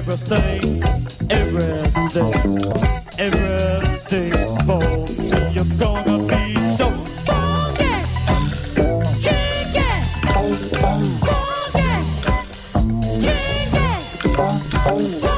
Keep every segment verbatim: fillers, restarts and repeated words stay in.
everything, everything, everything for me. You're gonna be so funky, kinky, funky, kinky, funky.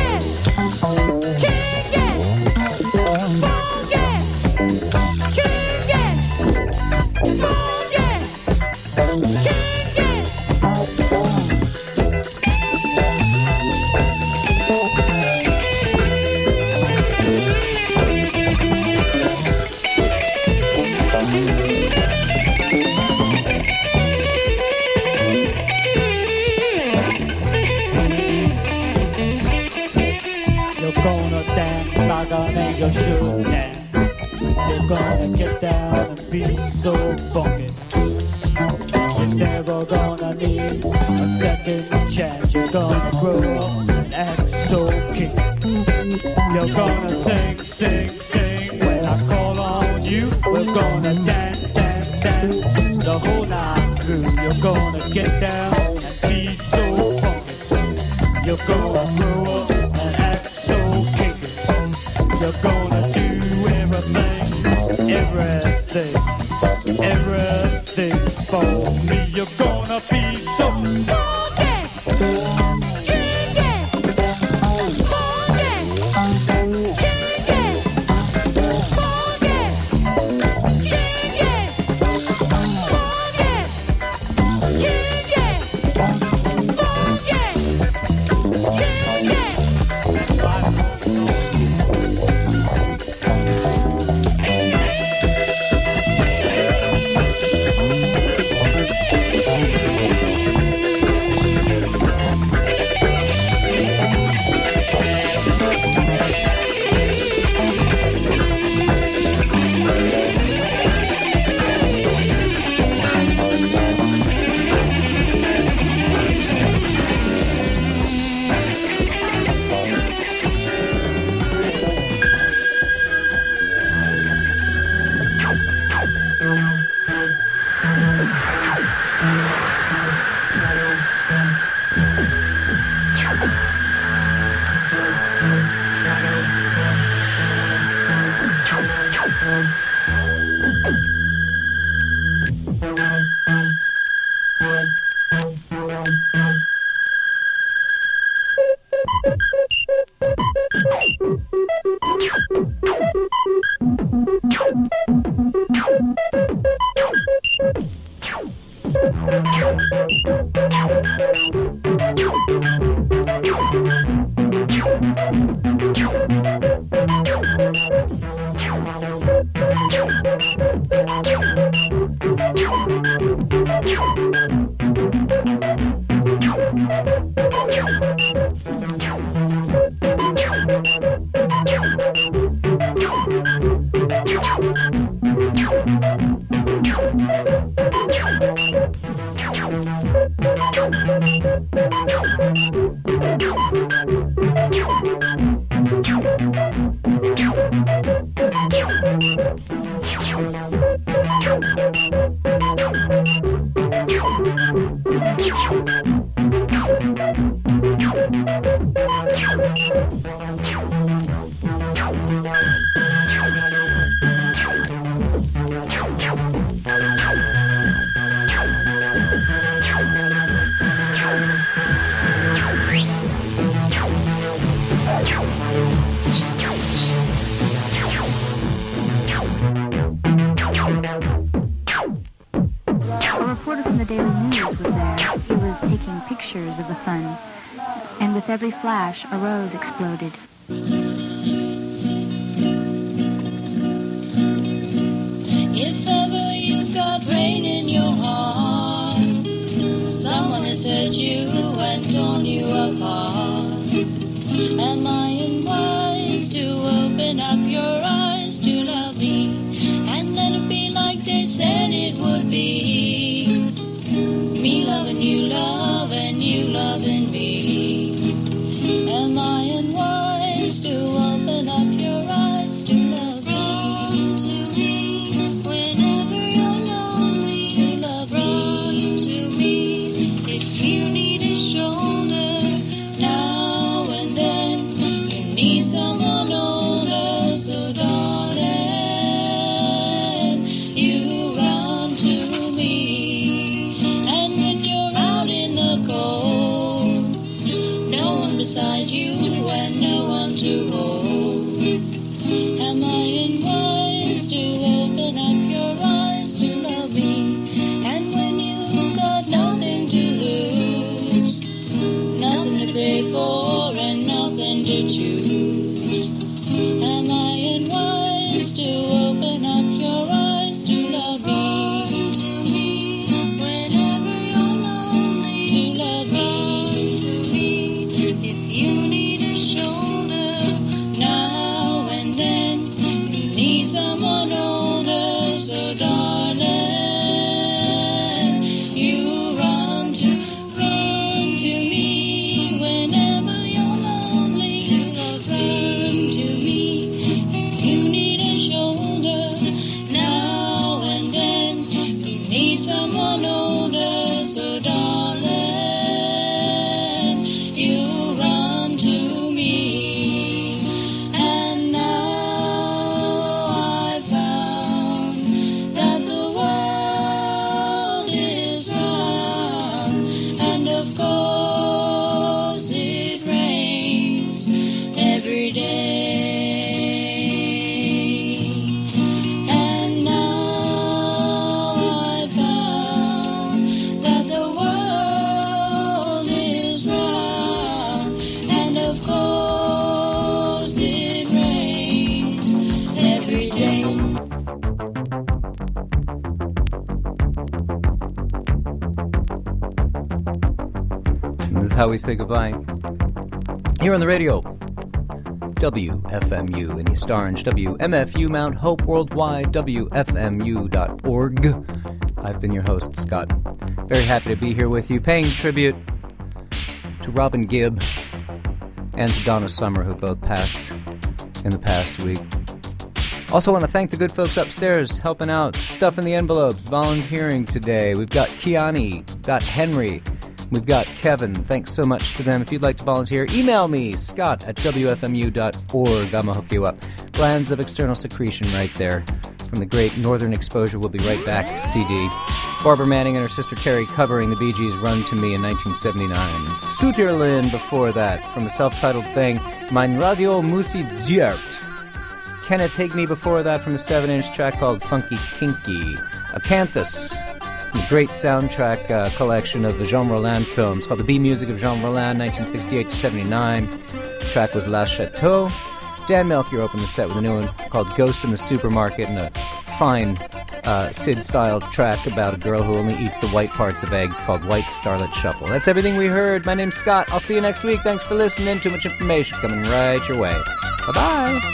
You should dance. You're gonna get down and be so funky. You're never gonna need a second chance. You're gonna grow up and act so kinky. You're gonna sing, sing, sing when I call on you. We're gonna dance, dance, dance the whole night through. You're gonna get down and be so funky. You're gonna grow up and act so kinky. You're gonna do everything, everything, everything for me. You're gonna be so funky, kinky, funky, kinky, funky, kinky, Every flash, a rose exploded. If ever you've got rain in your heart, someone has hurt you and torn you apart. Am I unwise to open up your eyes to love me and let it be like they said it would be? Me loving you, love, and you loving me. Am I unwise to open up your eyes to love me? Run to me whenever you're lonely. To love Run to me if you need a shoulder now and beside you and no one to hold. Am I unwise to open up your eyes to love me? And when you've got nothing to lose, nothing to pay for and nothing to choose, am I unwise to open up your eyes to love me? To me, whenever you're lonely, to love me. To me, if you need a shoulder now and then, you need someone older, so darling, you run to, run to me whenever you're lonely. To love, run to me. If you need a shoulder now and then, you need someone older, so darling, you run to me. And now I found that the world is round, and of course it rains every day. And now I found that the world is round, and of course it rains every day. And this is how we say goodbye. Here on the radio, W F M U in East Orange, W M F U Mount Hope Worldwide, W F M U dot org. I've been your host, Scott. Very happy to be here with you, paying tribute to Robin Gibb and to Donna Summer, who both passed in the past week. Also want to thank the good folks upstairs helping out, stuffing the envelopes, volunteering today. We've got Kiani, got Henry, we've got Kevin. Thanks so much to them. If you'd like to volunteer, email me, Scott at W F M U dot org. I'm going to hook you up. Glands of external secretion right there. From the great Northern Exposure, We'll Be Right Back C D. Barbara Manning and her sister Terry covering the Bee Gees' Run to Me in nineteen seventy-nine. Suterlin before that, from the self-titled thing, Mein Radio Musiziert. Kenneth Higney before that, from a seven-inch track called Funky Kinky. Acanthus, the great soundtrack uh, collection of the Jean Rollin films called The Bee Music of Jean Rollin, nineteen sixty-eight to seventy-nine. The track was La Chateau. Dan Melchior opened the set with a new one called Ghost in the Supermarket, and a fine uh, Sid-style track about a girl who only eats the white parts of eggs called White Starlet Shuffle. That's everything we heard. My name's Scott. I'll see you next week. Thanks for listening. Too much information coming right your way. Bye-bye.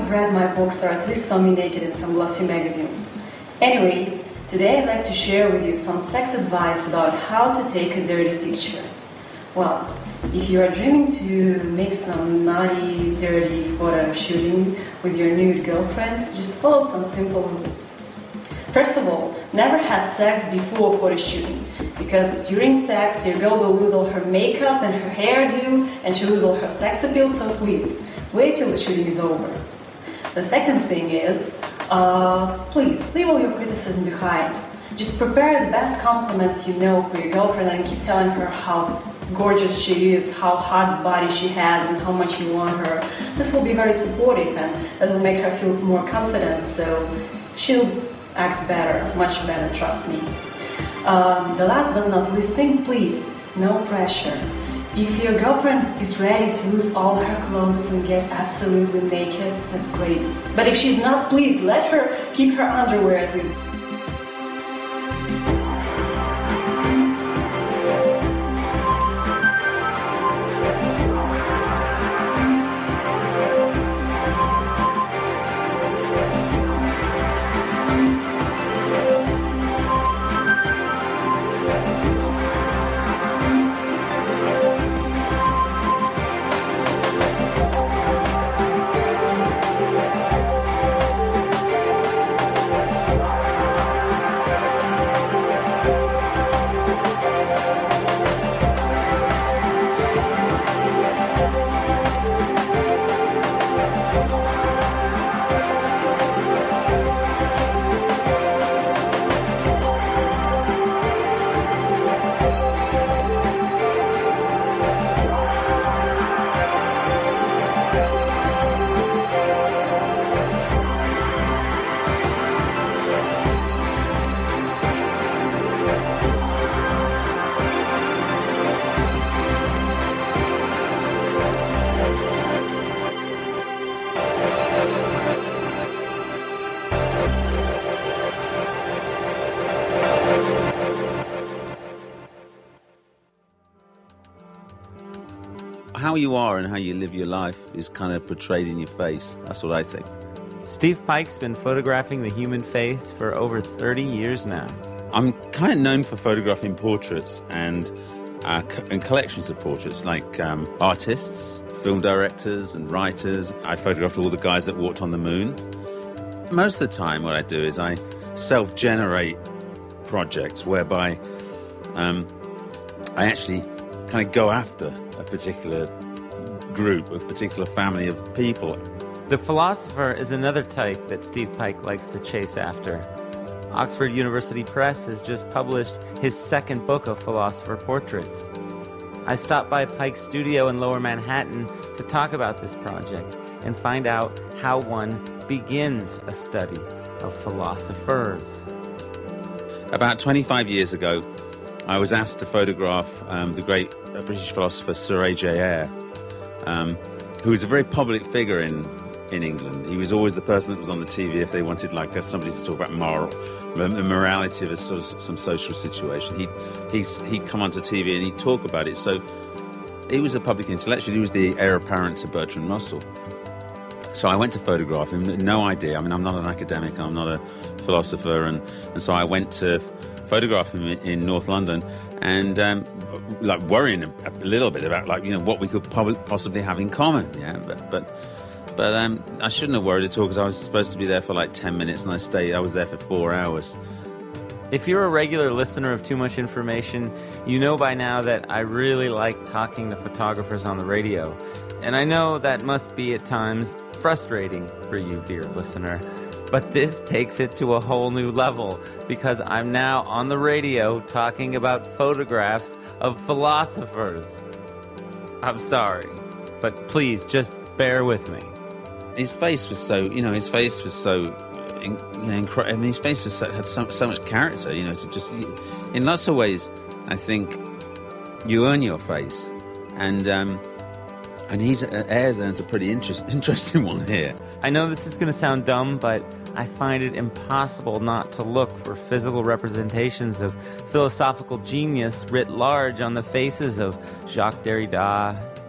have read my books or at least saw me naked in some glossy magazines. Anyway, today I'd like to share with you some sex advice about how to take a dirty picture. Well, if you are dreaming to make some naughty, dirty photo shooting with your nude girlfriend, just follow some simple rules. First of all, never have sex before photo shooting, because during sex your girl will lose all her makeup and her hairdo, and she'll lose all her sex appeal, so please, wait till the shooting is over. The second thing is, uh, please, leave all your criticism behind. Just prepare the best compliments you know for your girlfriend and keep telling her how gorgeous she is, how hot body she has, and how much you want her. This will be very supportive and that will make her feel more confident, so she'll act better, much better, trust me. Um, the last but not least thing, please, no pressure. If your girlfriend is ready to lose all her clothes and get absolutely naked, that's great. But if she's not, please let her keep her underwear at least. How you are and how you live your life is kind of portrayed in your face. That's what I think. Steve Pike's been photographing the human face for over thirty years now. I'm kind of known for photographing portraits and uh, co- and collections of portraits, like um, artists, film directors and writers. I photographed all the guys that walked on the moon. Most of the time what I do is I self-generate projects whereby um, I actually kind of go after a particular group, a particular family of people. The philosopher is another type that Steve Pike likes to chase after. Oxford University Press has just published his second book of philosopher portraits. I stopped by Pike's studio in Lower Manhattan to talk about this project and find out how one begins a study of philosophers. About twenty-five years ago, I was asked to photograph um, the great uh, British philosopher Sir A J Ayer, um, who was a very public figure in, in England. He was always the person that was on the T V if they wanted like uh, somebody to talk about moral, the morality of a, sort of, some social situation. He'd, he'd, he'd come onto T V and he'd talk about it. So he was a public intellectual. He was the heir apparent to Bertrand Russell. So I went to photograph him, no idea. I mean, I'm not an academic, I'm not a philosopher, and, and so I went to photograph him in North London, and um, like worrying a, a little bit about like you know what we could pub- possibly have in common. Yeah, but but but um, I shouldn't have worried at all because I was supposed to be there for like ten minutes, and I stayed. I was there for four hours. If you're a regular listener of Too Much Information, you know by now that I really like talking to photographers on the radio, and I know that must be at times frustrating for you, dear listener. But this takes it to a whole new level because I'm now on the radio talking about photographs of philosophers. I'm sorry, but please just bear with me. His face was so, you know, his face was so, you know, incredible. I mean, his face was so, had so, so much character, you know, to just, in lots of ways, I think you earn your face. And, um, and he's, uh, Ayer's earned a pretty interest, interesting one here. I know this is going to sound dumb, but I find it impossible not to look for physical representations of philosophical genius writ large on the faces of Jacques Derrida,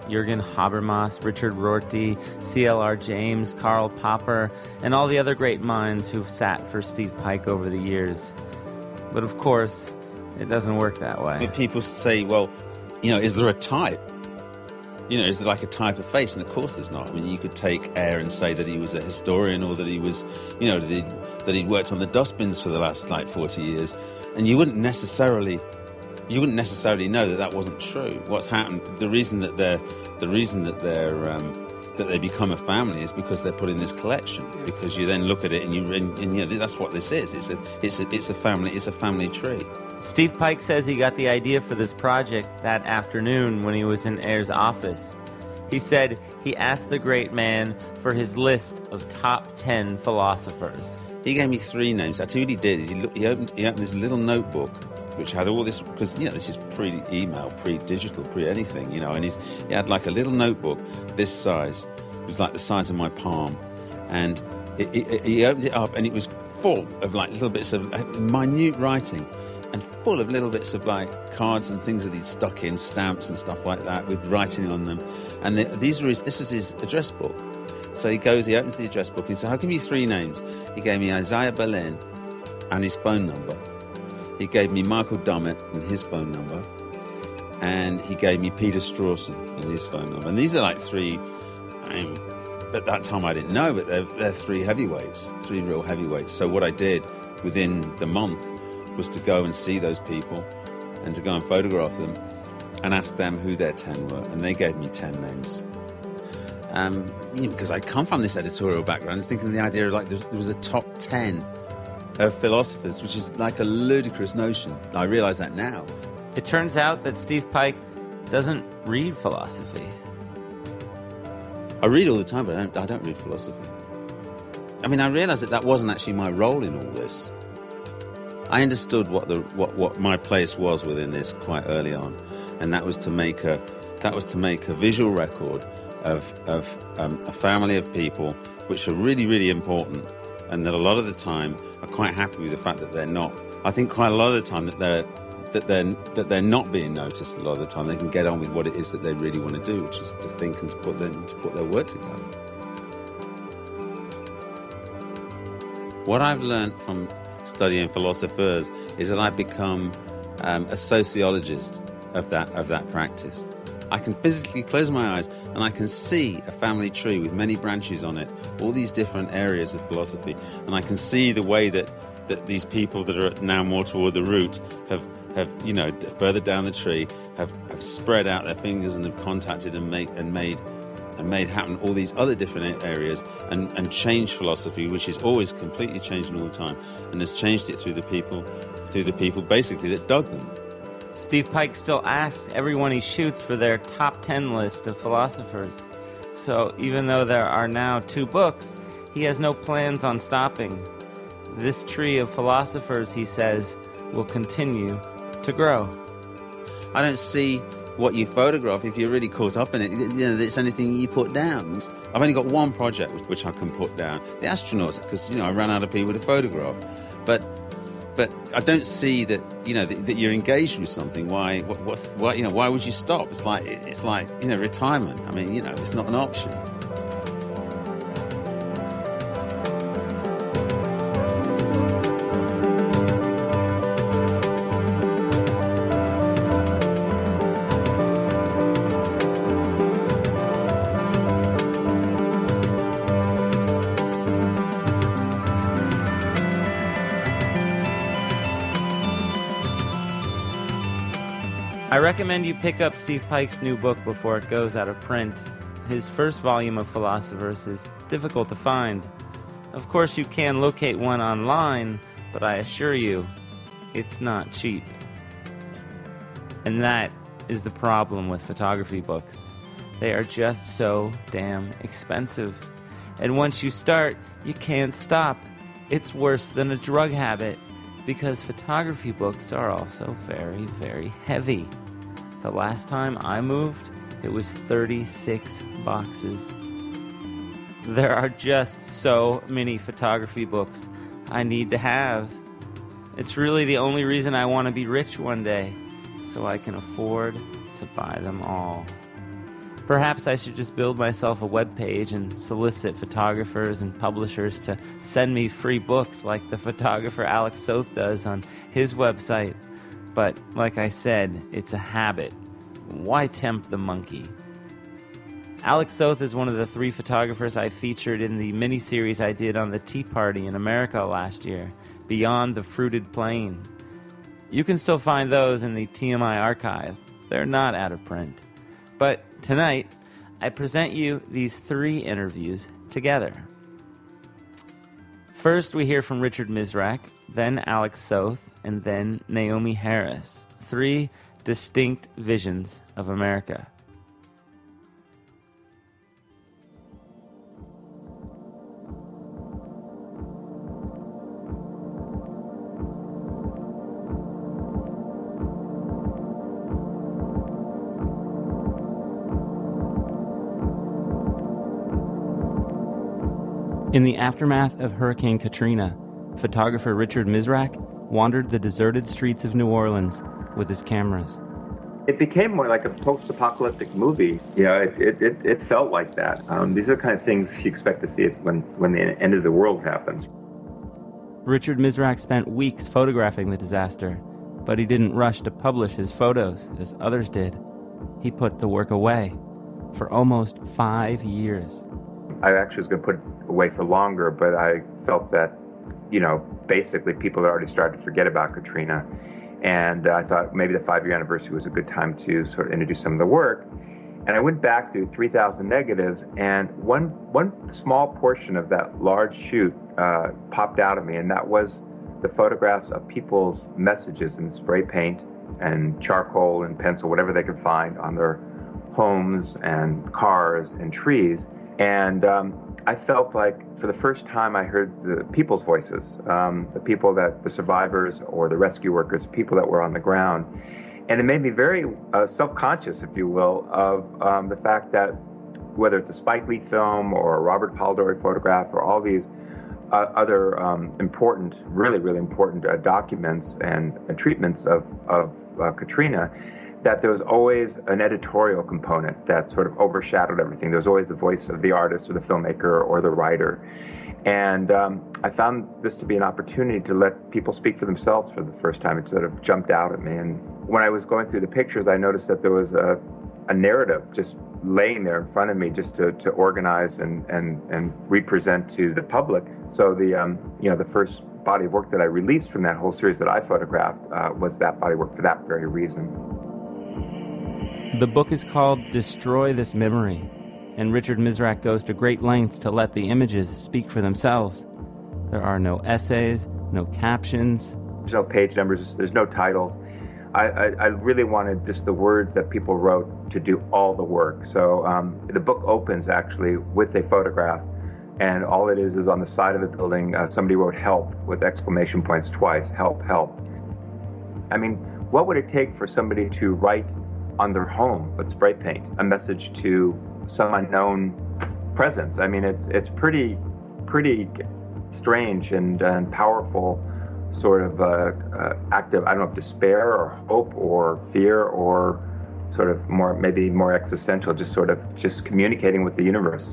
Jürgen Habermas, Richard Rorty, C L R James, Karl Popper, and all the other great minds who've sat for Steve Pike over the years. But of course, it doesn't work that way. People say, well, you know, is there a type? You know, is there like a type of face? And of course there's not. I mean, you could take Ayer and say that he was a historian, or that he was, you know, that he'd, that he'd worked on the dustbins for the last, like, forty years. And you wouldn't necessarily, you wouldn't necessarily know that that wasn't true. What's happened, the reason that they're, the reason that they're, um, that they become a family is because they're put in this collection. Because you then look at it and you, and, and you know, that's what this is. It's a, it's a, it's a family, it's a family tree. Steve Pike says he got the idea for this project that afternoon when he was in Ayer's office. He said he asked the great man for his list of top ten philosophers. He gave me three names. I tell you what he did is he, looked, he opened he opened this little notebook which had all this, because, you know, this is pre-email, pre-digital, pre-anything, you know, and he's, he had like a little notebook this size. It was like the size of my palm. And it, it, he opened it up and it was full of like little bits of minute writing, and full of little bits of like cards and things that he'd stuck in, stamps and stuff like that with writing on them. And the, these were his, this was his address book. So he goes, he opens the address book and he said, I'll give you three names. He gave me Isaiah Berlin and his phone number. He gave me Michael Dummett and his phone number. And he gave me Peter Strawson and his phone number. And these are like three, I mean, at that time I didn't know, but they're, they're three heavyweights, three real heavyweights. So what I did within the month was to go and see those people and to go and photograph them and ask them who their ten were. And they gave me ten names. Um, you know, because I come from this editorial background, I was thinking of the idea of like there was a top ten of philosophers, which is like a ludicrous notion. I realise that now. It turns out that Steve Pike doesn't read philosophy. I read all the time, but I don't, I don't read philosophy. I mean, I realised that that wasn't actually my role in all this. I understood what the what, what my place was within this quite early on, and that was to make a that was to make a visual record of of um, a family of people which are really, really important, and that a lot of the time are quite happy with the fact that they're not. I think quite a lot of the time that they're that they're that they're not being noticed. A lot of the time, they can get on with what it is that they really want to do, which is to think and to put them to put their work together. What I've learned from studying philosophers is that I've become um, a sociologist of that of that practice. I can physically close my eyes and I can see a family tree with many branches on it, all these different areas of philosophy, and I can see the way that, that these people that are now more toward the root have, have you know, further down the tree, have, have spread out their fingers and have contacted and made and made and made happen all these other different areas and, and changed philosophy, which is always completely changing all the time, and has changed it through the people, through the people basically that dug them. Steve Pike still asks everyone he shoots for their top ten list of philosophers. So even though there are now two books, he has no plans on stopping. This tree of philosophers, he says, will continue to grow. I don't see what you photograph if you're really caught up in it. You know, it's anything you put down. I've only got one project which I can put down. The astronauts, because, you know, I ran out of people to photograph. But But I don't see that, you know, that, that you're engaged with something. Why? What, what's? Why? You know? Why would you stop? It's like it's like you know, retirement. I mean, you know, it's not an option. I recommend you pick up Steve Pike's new book before it goes out of print. His first volume of Philosophers is difficult to find. Of course, you can locate one online, but I assure you, it's not cheap. And that is the problem with photography books. They are just so damn expensive. And once you start, you can't stop. It's worse than a drug habit, because photography books are also very, very heavy. The last time I moved, it was thirty-six boxes. There are just so many photography books I need to have. It's really the only reason I want to be rich one day, so I can afford to buy them all. Perhaps I should just build myself a web page and solicit photographers and publishers to send me free books like the photographer Alex Soth does on his website. But like I said, it's a habit. Why tempt the monkey? Alex Soth is one of the three photographers I featured in the miniseries I did on the Tea Party in America last year, Beyond the Fruited Plain. You can still find those in the T M I archive. They're not out of print. But tonight, I present you these three interviews together. First, we hear from Richard Misrach, then Alex Soth, and then Naomi Harris. Three distinct visions of America. In the aftermath of Hurricane Katrina, photographer Richard Misrach wandered the deserted streets of New Orleans with his cameras. It became more like a post-apocalyptic movie. You know, it, it, it, it felt like that. Um, these are the kind of things you expect to see it when, when the end of the world happens. Richard Misrach spent weeks photographing the disaster, but he didn't rush to publish his photos as others did. He put the work away for almost five years. I actually was going to put it away for longer, but I felt that, you know, basically people had already started to forget about Katrina. And uh, I thought maybe the five-year anniversary was a good time to sort of introduce some of the work. And I went back through three thousand negatives, and one one small portion of that large shoot uh, popped out of me, and that was the photographs of people's messages in spray paint and charcoal and pencil, whatever they could find on their homes and cars and trees. And um, I felt like for the first time I heard the people's voices, um, the people that, the survivors or the rescue workers, people that were on the ground. And it made me very uh, self-conscious, if you will, of um, the fact that whether it's a Spike Lee film or a Robert Polidori photograph or all these uh, other um, important, really, really important uh, documents and, and treatments of, of uh, Katrina, that there was always an editorial component that sort of overshadowed everything. There was always the voice of the artist or the filmmaker or the writer. And um, I found this to be an opportunity to let people speak for themselves for the first time. It sort of jumped out at me. And when I was going through the pictures, I noticed that there was a, a narrative just laying there in front of me just to, to organize and, and, and represent to the public. So the, um, you know, the first body of work that I released from that whole series that I photographed uh, was that body of work for that very reason. The book is called Destroy This Memory, and Richard Misrach goes to great lengths to let the images speak for themselves. There are no essays, no captions. There's no page numbers, there's no titles. I, I, I really wanted just the words that people wrote to do all the work. So um, the book opens actually with a photograph, and all it is is on the side of the building, uh, somebody wrote help with exclamation points twice, help, help. I mean, what would it take for somebody to write on their home with spray paint a message to some unknown presence? I mean, it's it's pretty pretty strange and, and powerful sort of uh, uh, act of, I don't know if despair or hope or fear or sort of more, maybe more existential, just sort of just communicating with the universe.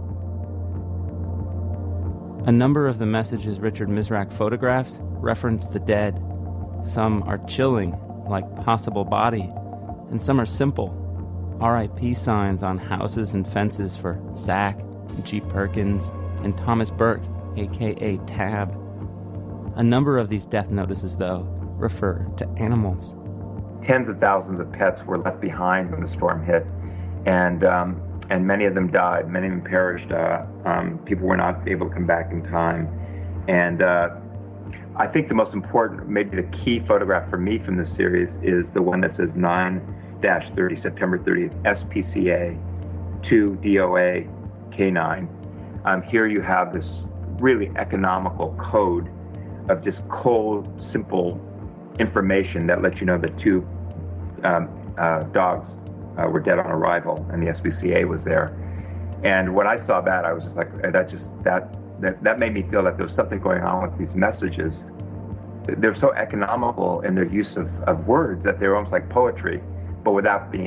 A number of the messages Richard Misrach photographs reference the dead. Some are chilling, like possible body, and some are simple, R I P signs on houses and fences for Zach, G. Perkins, and Thomas Burke, a k a. Tab. A number of these death notices, though, refer to animals. Tens of thousands of pets were left behind when the storm hit, and um, and many of them died. Many of them perished. Uh, um, people were not able to come back in time. And uh, I think the most important, maybe the key photograph for me from this series is the one that says nine dash thirty, September thirtieth, S P C A two D O A K nine. Um, here you have this really economical code of just cold, simple information that lets you know that two um, uh, dogs uh, were dead on arrival and the S P C A was there. And when I saw that, I was just like, that just, that, that, that made me feel that there was something going on with these messages. They're so economical in their use of, of words that they're almost like poetry, but without being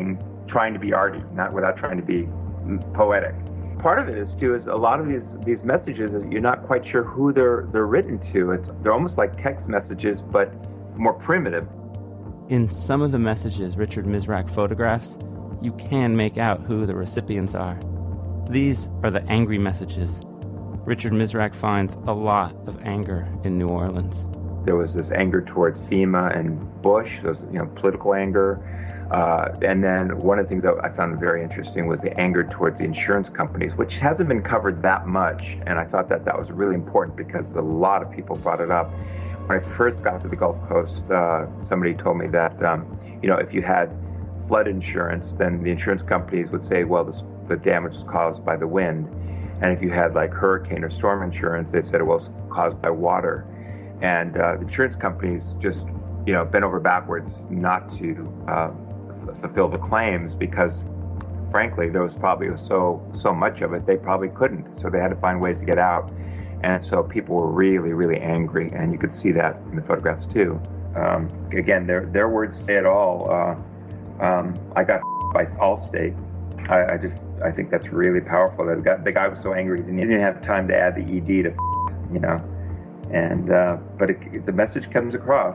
trying to be arty, not without trying to be poetic. Part of it is too is a lot of these these messages is you're not quite sure who they're they're written to. It's they're almost like text messages, but more primitive. In some of the messages Richard Misrach photographs, you can make out who the recipients are. These are the angry messages. Richard Misrach finds a lot of anger in New Orleans. There was this anger towards FEMA and Bush, there was, you know, political anger. Uh, and then one of the things that I found very interesting was the anger towards the insurance companies, which hasn't been covered that much. And I thought that that was really important because a lot of people brought it up. When I first got to the Gulf Coast, uh, somebody told me that, um, you know, if you had flood insurance, then the insurance companies would say, well, this, the damage was caused by the wind. And if you had like hurricane or storm insurance, they said it was caused by water. And uh, the insurance companies just, you know, bent over backwards not to uh, f- fulfill the claims because, frankly, there was probably so so much of it they probably couldn't. So they had to find ways to get out. And so people were really, really angry, and you could see that in the photographs too. Um, again, their their words say it all. Uh, um, I got by Allstate. I, I just I think that's really powerful. That the guy, the guy was so angry he didn't, he didn't have time to add the E D to, you know. And uh, but it, the message comes across.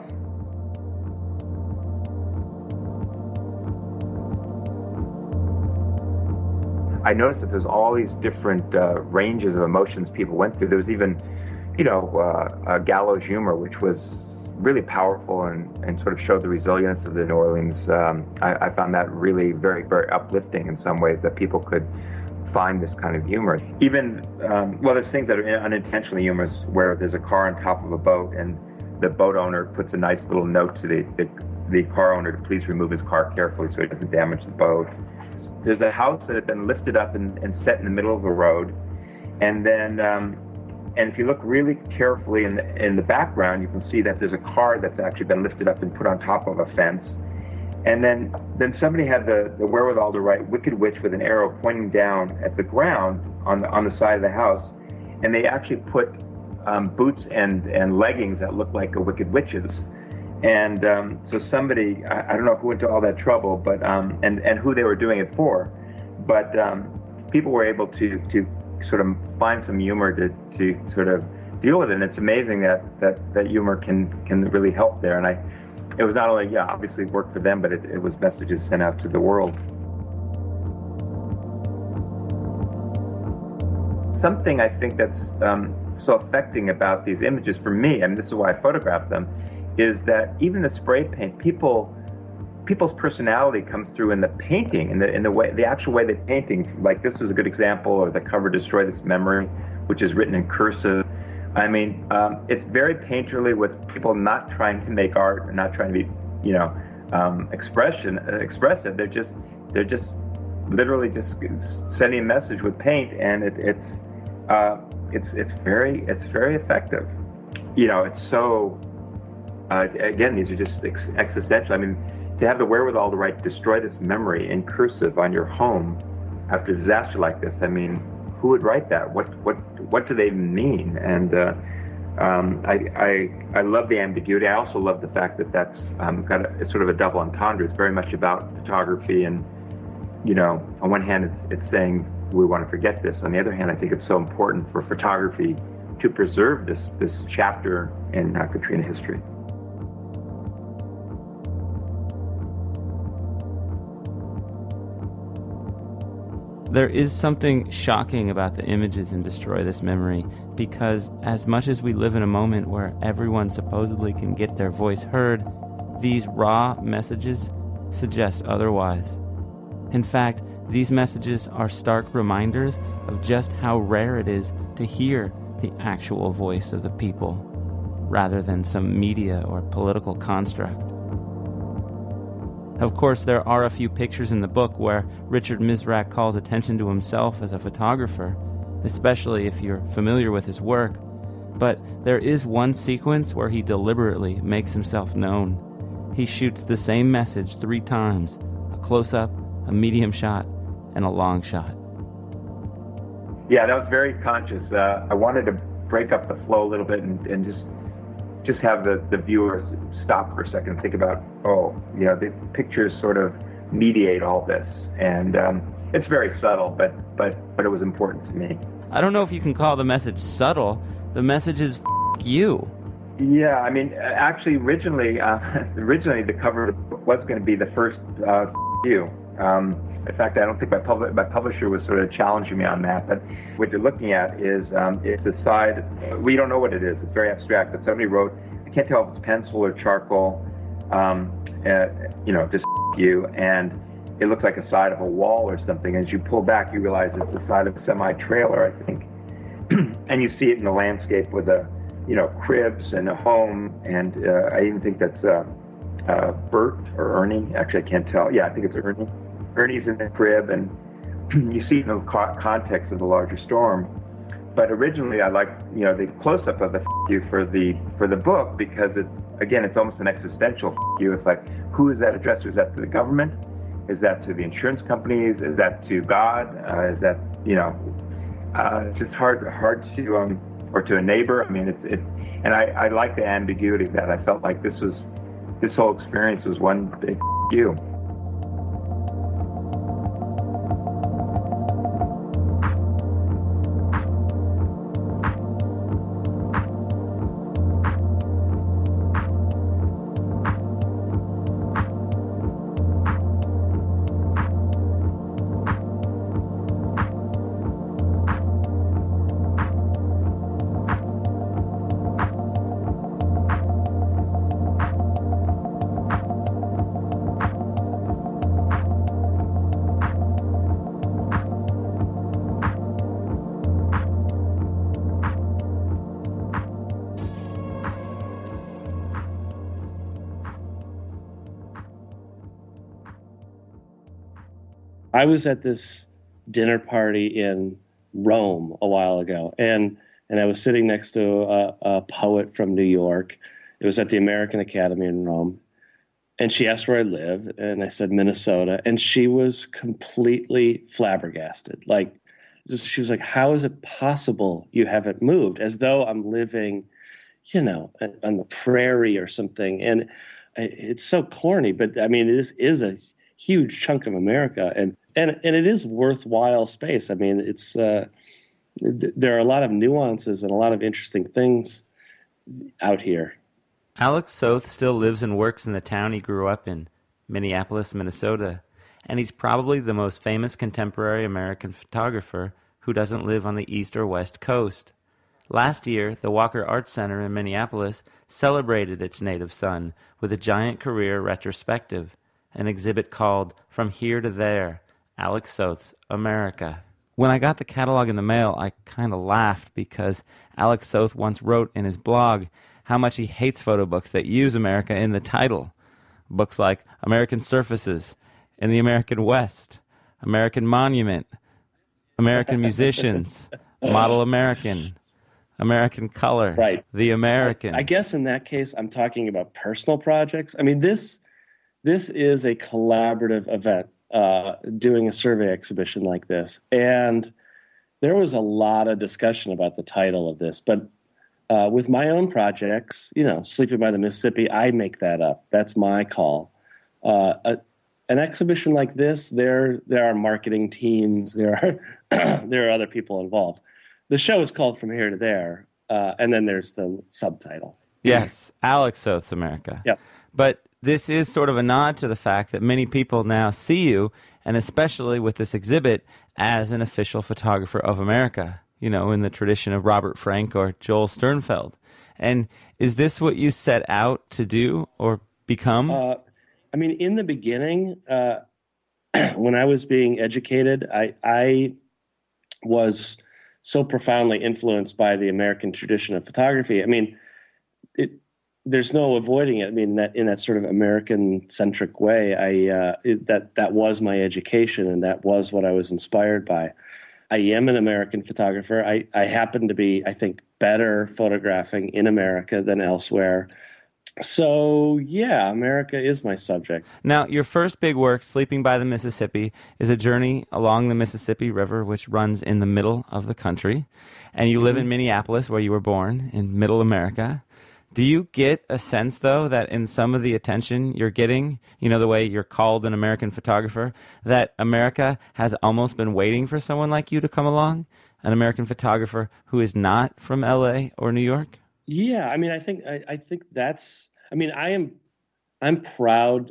I noticed that there's all these different uh, ranges of emotions people went through. There was even, you know, uh, uh, gallows humor, which was really powerful and, and sort of showed the resilience of the New Orleans. Um, I, I found that really very, very uplifting in some ways, that people could find this kind of humor. Even, um, well, there's things that are unintentionally humorous, where there's a car on top of a boat and the boat owner puts a nice little note to the, the, the car owner to please remove his car carefully so it doesn't damage the boat. There's a house that had been lifted up and, and set in the middle of the road. And then, um, and if you look really carefully in the, in the background, you can see that there's a car that's actually been lifted up and put on top of a fence. And then, then somebody had the, the wherewithal to write Wicked Witch with an arrow pointing down at the ground on the, on the side of the house. And they actually put um, boots and, and leggings that looked like a Wicked Witch's. And um, so somebody, I, I don't know who went to all that trouble, but um, and, and who they were doing it for, but um, people were able to, to sort of find some humor to, to sort of deal with it. And it's amazing that, that, that humor can, can really help there. And I, it was not only, yeah, obviously it worked for them, but it, it was messages sent out to the world. Something I think that's um, so affecting about these images for me, and this is why I photographed them, is that even the spray paint, people, people's personality comes through in the painting, in the in the way, the actual way they're painting. Like this is a good example of the cover "Destroy This Memory," which is written in cursive. I mean, um, it's very painterly, with people not trying to make art and not trying to be, you know, um, expression uh, expressive. They're just they're just literally just sending a message with paint, and it, it's uh, it's it's very it's very effective. You know, it's so. Uh, again, these are just ex- existential. I mean, to have the wherewithal to write "Destroy This Memory" in cursive on your home after a disaster like this, I mean, who would write that? What what what do they mean? And uh, um, I, I I love the ambiguity. I also love the fact that that's um, got a, it's sort of a double entendre. It's very much about photography, and you know, on one hand, it's it's saying we want to forget this. On the other hand, I think it's so important for photography to preserve this this chapter in uh, Katrina history. There is something shocking about the images in Destroy This Memory, because as much as we live in a moment where everyone supposedly can get their voice heard, these raw messages suggest otherwise. In fact, these messages are stark reminders of just how rare it is to hear the actual voice of the people, rather than some media or political construct. Of course, there are a few pictures in the book where Richard Misrach calls attention to himself as a photographer, especially if you're familiar with his work. But there is one sequence where he deliberately makes himself known. He shoots the same message three times: a close-up, a medium shot, and a long shot. Yeah, that was very conscious. Uh, I wanted to break up the flow a little bit and, and just just have the, the viewers stop for a second and think about, oh, you know, the pictures sort of mediate all this. And um, it's very subtle, but, but, but it was important to me. I don't know if you can call the message subtle. The message is F you. Yeah, I mean, actually, originally, uh, originally the cover of the book was going to be the first uh, F you. Um, in fact, I don't think my, pub- my publisher was sort of challenging me on that. But what you're looking at is um, it's a side. We don't know what it is. It's very abstract. But somebody wrote. I can't tell if it's pencil or charcoal. Um, uh, you know, just F you, and it looks like a side of a wall or something. As you pull back, you realize it's the side of a semi-trailer, I think. And you see it in the landscape with a, you know, cribs and a home, and uh, I even think that's uh, uh, Bert or Ernie. Actually, I can't tell. Yeah, I think it's Ernie. Ernie's in the crib, and you see it in the co- context of the larger storm. But originally, I liked, you know, the close-up of the F you for the for the book because it, again, it's almost an existential F you. It's like, who is that addressed to? Is that to the government? Is that to the insurance companies? Is that to God? Uh, is that, you know, uh, it's just hard hard to um or to a neighbor. I mean, it's it's and I, I like the ambiguity of that. I felt like this was this whole experience was one big F you. I was at this dinner party in Rome a while ago, and and I was sitting next to a, a poet from New York. It was at the American Academy in Rome, and she asked where I live, and I said Minnesota, and she was completely flabbergasted. Like, just, she was like, "How is it possible you haven't moved?" As though I'm living, you know, on the prairie or something. And it's so corny, but I mean, this is a huge chunk of America, and and and it is worthwhile space. I mean, it's uh, th- there are a lot of nuances and a lot of interesting things out here. Alex Soth still lives and works in the town he grew up in, Minneapolis, Minnesota, and he's probably the most famous contemporary American photographer who doesn't live on the East or West Coast. Last year, the Walker Art Center in Minneapolis celebrated its native son with a giant career retrospective, an exhibit called From Here to There, Alex Soth's America. When I got the catalog in the mail, I kind of laughed because Alex Soth once wrote in his blog how much he hates photo books that use America in the title. Books like American Surfaces, In the American West, American Monument, American Musicians, Model American, American Color, right. The Americans. I guess in that case, I'm talking about personal projects. I mean, this this is a collaborative event, uh, doing a survey exhibition like this. And there was a lot of discussion about the title of this. But uh, with my own projects, you know, Sleeping by the Mississippi, I make that up. That's my call. Uh, a, an exhibition like this, there there are marketing teams, there are there are other people involved. The show is called From Here to There, uh, and then there's the subtitle. Yes, Alex Soth's America. Yep. But this is sort of a nod to the fact that many people now see you, and especially with this exhibit, as an official photographer of America, you know, in the tradition of Robert Frank or Joel Sternfeld. And is this what you set out to do or become? Uh, I mean, in the beginning, uh, when I was being educated, I, I was so profoundly influenced by the American tradition of photography. I mean, it, there's no avoiding it. I mean, that in that sort of American-centric way, I uh, it, that that was my education, and that was what I was inspired by. I am an American photographer. I, I happen to be, I think, better photographing in America than elsewhere. So, yeah, America is my subject. Now, your first big work, Sleeping by the Mississippi, is a journey along the Mississippi River, which runs in the middle of the country. And you mm-hmm. live in Minneapolis, where you were born, in middle America. Do you get a sense, though, that in some of the attention you're getting, you know, the way you're called an American photographer, that America has almost been waiting for someone like you to come along, an American photographer who is not from L A or New York? Yeah, I mean, I think I, I think that's. I mean, I am, I'm proud.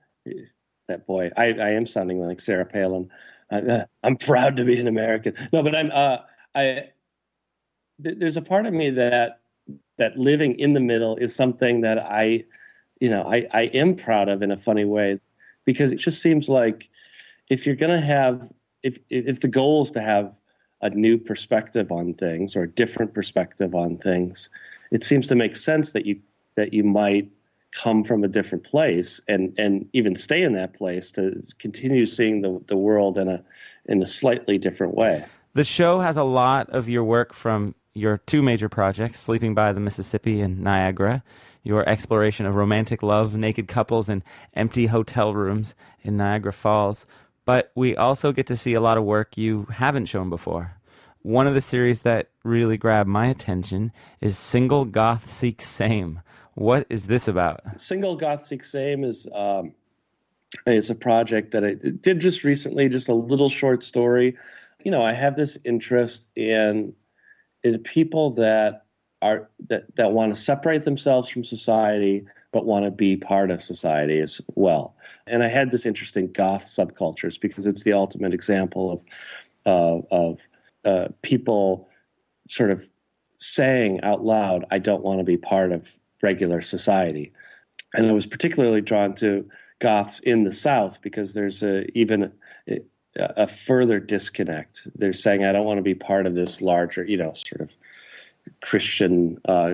that boy, I, I am sounding like Sarah Palin. I, I'm proud to be an American. No, but I'm. Uh, I. Th- there's a part of me that. that living in the middle is something that I, you know, I, I am proud of in a funny way, because it just seems like if you're going to have, if if the goal is to have a new perspective on things or a different perspective on things, it seems to make sense that you that you might come from a different place and and even stay in that place to continue seeing the the world in a in a slightly different way. The show has a lot of your work from your two major projects, Sleeping by the Mississippi and Niagara, your exploration of romantic love, naked couples, and empty hotel rooms in Niagara Falls. But we also get to see a lot of work you haven't shown before. One of the series that really grabbed my attention is Single Goth Seek Same. What is this about? Single Goth Seek Same is um, is a project that I did just recently, just a little short story. You know, I have this interest in in people that are that, that want to separate themselves from society but want to be part of society as well. And I had this interest in goth subcultures because it's the ultimate example of uh, of uh, people sort of saying out loud, I don't want to be part of regular society. And I was particularly drawn to goths in the South because there's a, even a, a further disconnect. They're saying, I don't want to be part of this larger, you know, sort of Christian uh,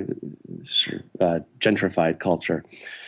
uh, gentrified culture.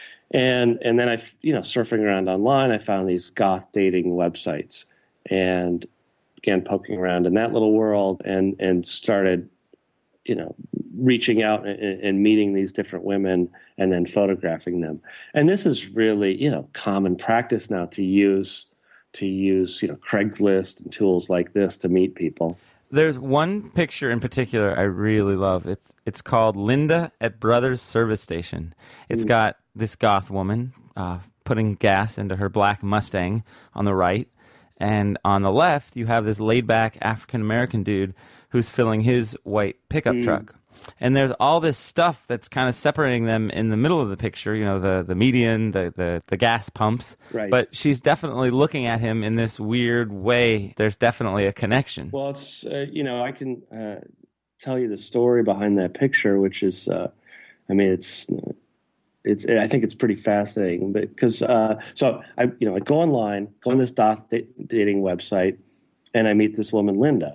And and then I, you know, surfing around online, I found these goth dating websites and began poking around in that little world and and started, you know, reaching out and, and meeting these different women and then photographing them. And this is really, you know, common practice now to use to use, you know, Craigslist and tools like this to meet people. There's one picture in particular I really love. It's it's called Linda at Brothers Service Station. It's mm. got this goth woman uh, putting gas into her black Mustang on the right, and on the left you have this laid-back African-American dude who's filling his white pickup mm. truck. And there's all this stuff that's kind of separating them in the middle of the picture, you know, the, the median, the, the, the gas pumps. Right. But she's definitely looking at him in this weird way. There's definitely a connection. Well, it's, uh, you know, I can uh, tell you the story behind that picture, which is, uh, I mean, it's, it's, I think it's pretty fascinating because, uh, so I, you know, I go online, go on this goth dating website, and I meet this woman, Linda.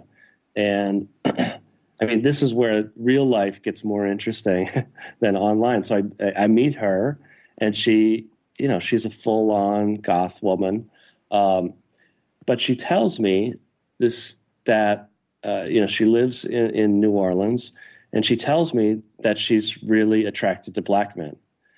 And I mean, this is where real life gets more interesting than online. So I, I meet her, and she, you know, she's a full-on goth woman, um, but she tells me this that uh, you know she lives in, in New Orleans, and she tells me that she's really attracted to black men,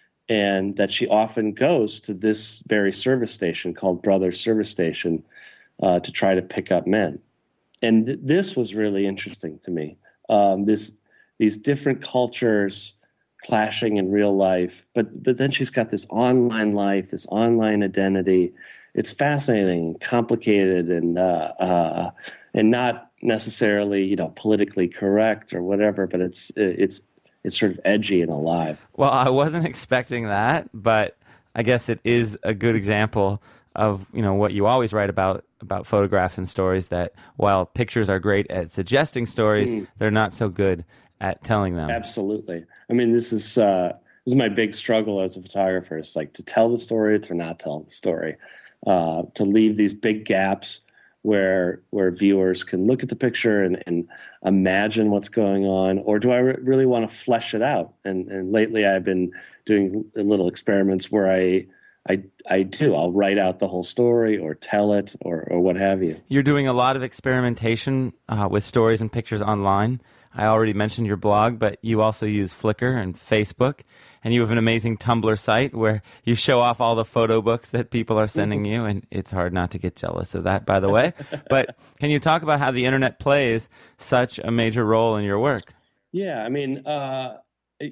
and that she often goes to this very service station called Brothers Service Station uh, to try to pick up men. And th- this was really interesting to me. Um, this these different cultures clashing in real life, but but then she's got this online life, this online identity. It's fascinating, complicated, and uh, uh, and not necessarily, you know, politically correct or whatever. But it's it's it's sort of edgy and alive. Well, I wasn't expecting that, but I guess it is a good example of, you know, what you always write about about photographs and stories, that while pictures are great at suggesting stories, mm. they're not so good at telling them. Absolutely. I mean, this is uh, this is my big struggle as a photographer. It's like to tell the story, to not tell the story, uh, to leave these big gaps where where viewers can look at the picture and, and imagine what's going on, or do I re- really want to flesh it out? And and lately I've been doing little experiments where I I I do. I'll write out the whole story or tell it or, or what have you. You're doing a lot of experimentation uh, with stories and pictures online. I already mentioned your blog, but you also use Flickr and Facebook, and you have an amazing Tumblr site where you show off all the photo books that people are sending you, and it's hard not to get jealous of that, by the way. But can you talk about how the internet plays such a major role in your work? Yeah, I mean, uh, it,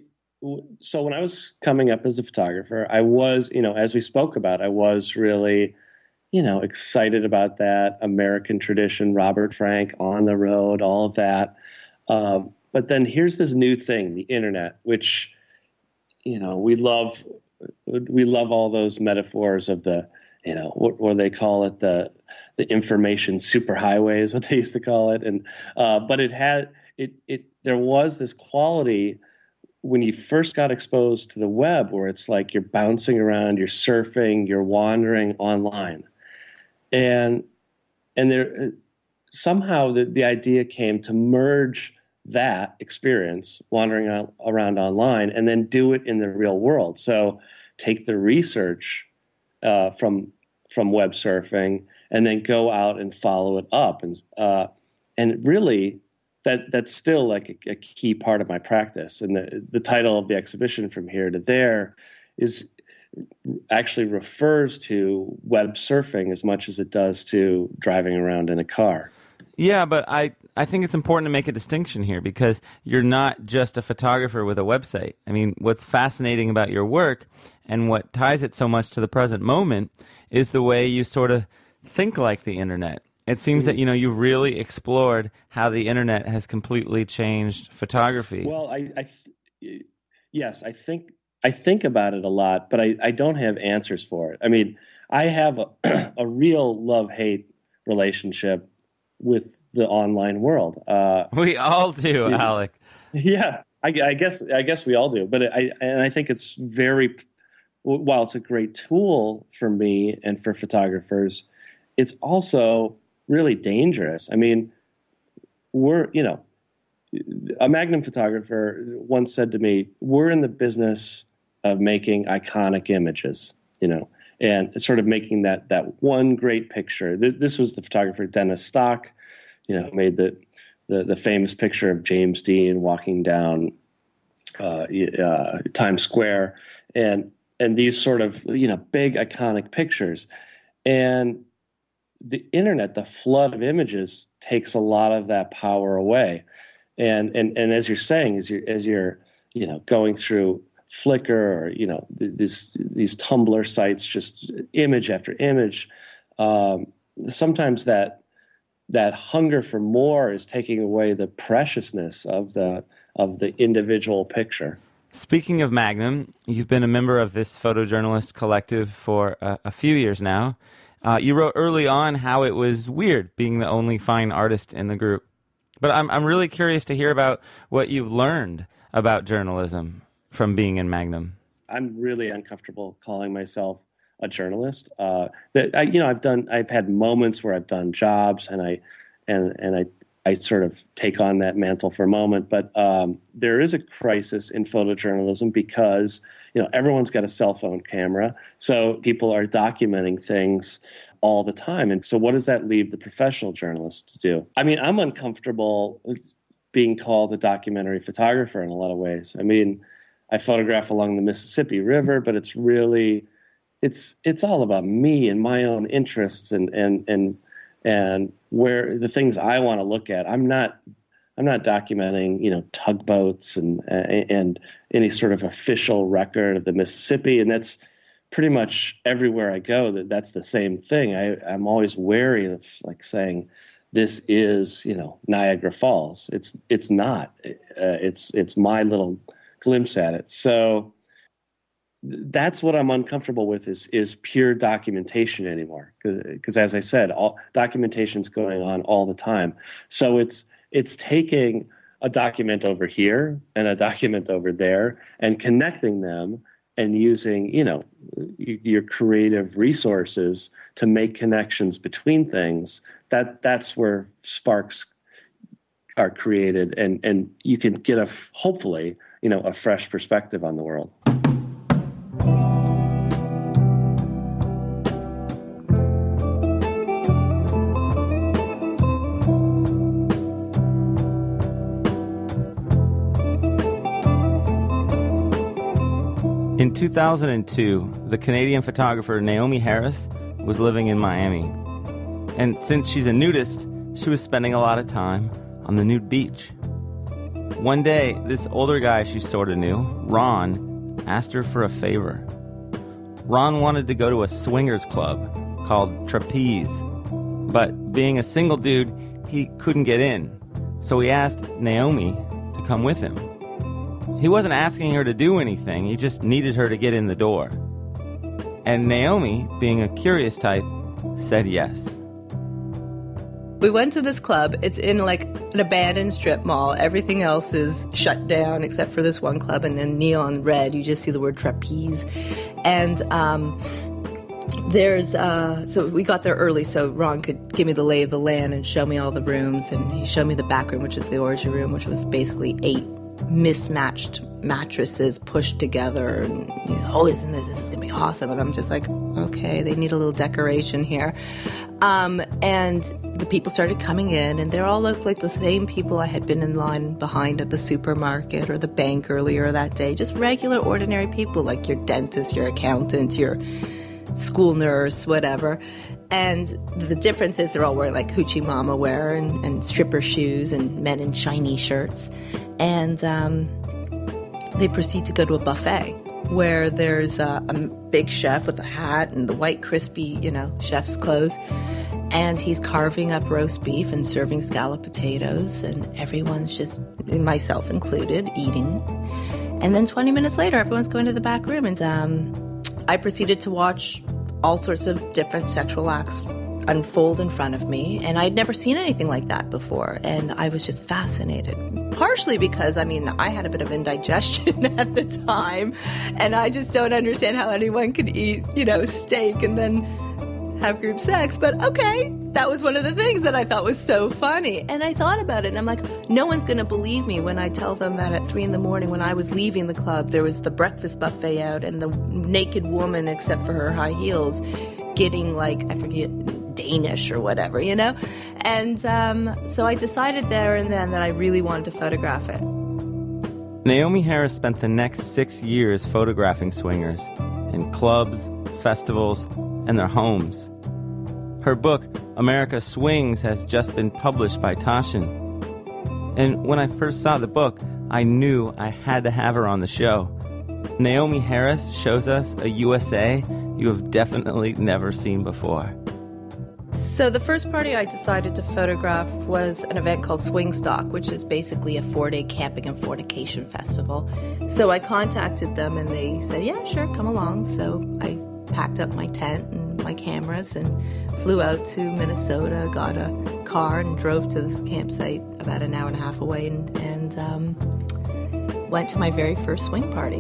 so when I was coming up as a photographer, I was, you know, as we spoke about, I was really, you know, excited about that American tradition, Robert Frank, on the road, all of that. Um, but then here's this new thing, the internet, which, you know, we love, we love all those metaphors of the, you know, what, what they call it, the the information superhighway is what they used to call it. And uh, but it had it it there was this quality when you first got exposed to the web, where it's like you're bouncing around, you're surfing, you're wandering online, and and there somehow the, the idea came to merge that experience, wandering out, around online, and then do it in the real world. So take the research uh, from from web surfing, and then go out and follow it up, and uh, and really. That that's still like a, a key part of my practice. And the the title of the exhibition, From Here to There, is actually refers to web surfing as much as it does to driving around in a car. Yeah, but I, I think it's important to make a distinction here, because you're not just a photographer with a website. I mean, what's fascinating about your work and what ties it so much to the present moment is the way you sort of think like the internet. It seems that, you know, you really explored how the internet has completely changed photography. Well, I, I th- yes, I think I think about it a lot, but I, I don't have answers for it. I mean, I have a, a real love-hate relationship with the online world. Uh, we all do, yeah, Alec. Yeah, I, I guess I guess we all do. But I and I think it's very, while it's a great tool for me and for photographers, it's also really dangerous. I mean, we're, you know, a Magnum photographer once said to me, we're in the business of making iconic images, you know, and sort of making that that one great picture. This was the photographer Dennis Stock, you know, who made the, the, the famous picture of James Dean walking down uh, uh, Times Square, and and these sort of, you know, big iconic pictures. And the internet, the flood of images, takes a lot of that power away. And and and as you're saying, as you're as you're you know going through Flickr or you know these these Tumblr sites, just image after image, um, sometimes that that hunger for more is taking away the preciousness of the of the individual picture. Speaking of Magnum, you've been a member of this photojournalist collective for a, a few years now. Uh, you wrote early on how it was weird being the only fine artist in the group. But I'm I'm really curious to hear about what you've learned about journalism from being in Magnum. I'm really uncomfortable calling myself a journalist. Uh, that I, you know, I've done. I've had moments where I've done jobs, and I and and I I sort of take on that mantle for a moment. But um, there is a crisis in photojournalism because, you know, everyone's got a cell phone camera, so people are documenting things all the time. And so what does that leave the professional journalist to do? I mean, I'm uncomfortable with being called a documentary photographer in a lot of ways. I mean, I photograph along the Mississippi River, but it's really, it's it's all about me and my own interests and and and and where the things I want to look at. I'm not I'm not documenting, you know, tugboats and and any sort of official record of the Mississippi, and that's pretty much everywhere I go. That that's the same thing. I, I'm always wary of like saying this is, you know, Niagara Falls. It's it's not. Uh, it's it's my little glimpse at it. So that's what I'm uncomfortable with is is pure documentation anymore. Because as I said, all documentation's going on all the time. So it's it's taking a document over here and a document over there and connecting them and using, you know, your creative resources to make connections between things. That that's where sparks are created, and and you can get a hopefully, you know, a fresh perspective on the world. In two thousand two, the Canadian photographer Naomi Harris was living in Miami. And since she's a nudist, she was spending a lot of time on the nude beach. One day, this older guy she sort of knew, Ron, asked her for a favor. Ron wanted to go to a swingers club called Trapeze, but being a single dude, he couldn't get in. So he asked Naomi to come with him. He wasn't asking her to do anything, he just needed her to get in the door. And Naomi, being a curious type, said yes. We went to this club. It's in like an abandoned strip mall. Everything else is shut down except for this one club, and in neon red you just see the word Trapeze. And um, there's uh, so we got there early so Ron could give me the lay of the land and show me all the rooms, and he showed me the back room, which is the orgy room, which was basically eight mismatched mattresses pushed together, and he's always in this, this is gonna be awesome, and I'm just like, okay, they need a little decoration here. Um, and the people started coming in, and they all looked like the same people I had been in line behind at the supermarket or the bank earlier that day, just regular, ordinary people like your dentist, your accountant, your school nurse, whatever. And the difference is they're all wearing like hoochie mama wear and, and stripper shoes, and men in shiny shirts. And um, they proceed to go to a buffet where there's a, a big chef with a hat and the white crispy, you know, chef's clothes. And he's carving up roast beef and serving scalloped potatoes, and everyone's just, myself included, eating. And then twenty minutes later, everyone's going to the back room, and um, I proceeded to watch all sorts of different sexual acts unfold in front of me, and I'd never seen anything like that before, and I was just fascinated. Partially because, I mean, I had a bit of indigestion at the time, and I just don't understand how anyone could eat, you know, steak and then have group sex, but okay, that was one of the things that I thought was so funny. And I thought about it, and I'm like, no one's going to believe me when I tell them that at three in the morning when I was leaving the club, there was the breakfast buffet out and the naked woman, except for her high heels, getting like, I forget, Danish or whatever, you know? And um, so I decided there and then that I really wanted to photograph it. Naomi Harris spent the next six years photographing swingers in clubs, festivals, and their homes. Her book, America Swings, has just been published by Taschen. And when I first saw the book, I knew I had to have her on the show. Naomi Harris shows us a U S A you have definitely never seen before. So the first party I decided to photograph was an event called Swingstock, which is basically a four-day camping and fornication festival. So I contacted them, and they said, yeah, sure, come along. So I packed up my tent and my cameras and flew out to Minnesota, got a car and drove to this campsite about an hour and a half away, and, and um, went to my very first swing party.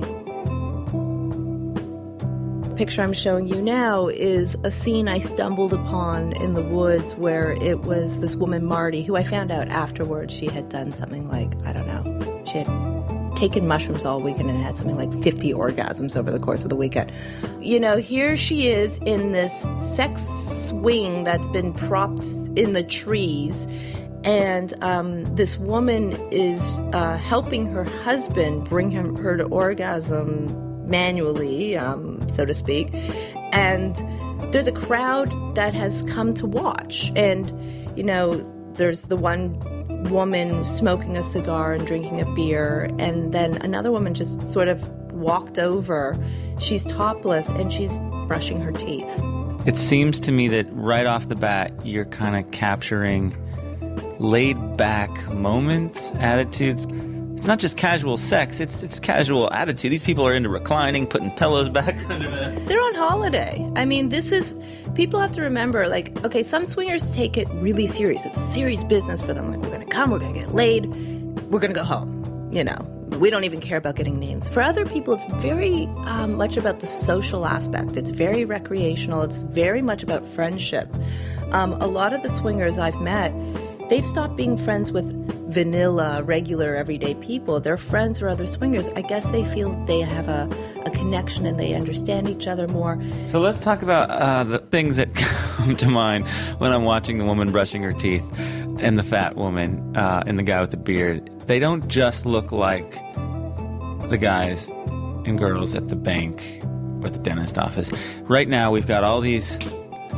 The picture I'm showing you now is a scene I stumbled upon in the woods where it was this woman, Marty, who I found out afterwards she had done something like, I don't know, she had taken mushrooms all weekend and had something like fifty orgasms over the course of the weekend. You know, here she is in this sex swing that's been propped in the trees, and um, this woman is uh, helping her husband bring him, her to orgasm manually, um, so to speak. And there's a crowd that has come to watch. And, you know, there's the one woman smoking a cigar and drinking a beer, and then another woman just sort of walked over. She's topless and she's brushing her teeth. It seems to me that right off the bat, you're kind of capturing laid-back moments, attitudes. It's not just casual sex, it's it's casual attitude. These people are into reclining, putting pillows back under them. They're on holiday. I mean, this is, people have to remember, like, okay, some swingers take it really serious. It's a serious business for them. Like, we're going to come, we're going to get laid, we're going to go home. You know, we don't even care about getting names. For other people, it's very um, much about the social aspect. It's very recreational. It's very much about friendship. Um, a lot of the swingers I've met, they've stopped being friends with vanilla, regular, everyday people. They're friends or other swingers. I guess they feel they have a, a connection and they understand each other more. So let's talk about uh, the things that come to mind when I'm watching the woman brushing her teeth and the fat woman uh, and the guy with the beard. They don't just look like the guys and girls at the bank or the dentist office. Right now, we've got all these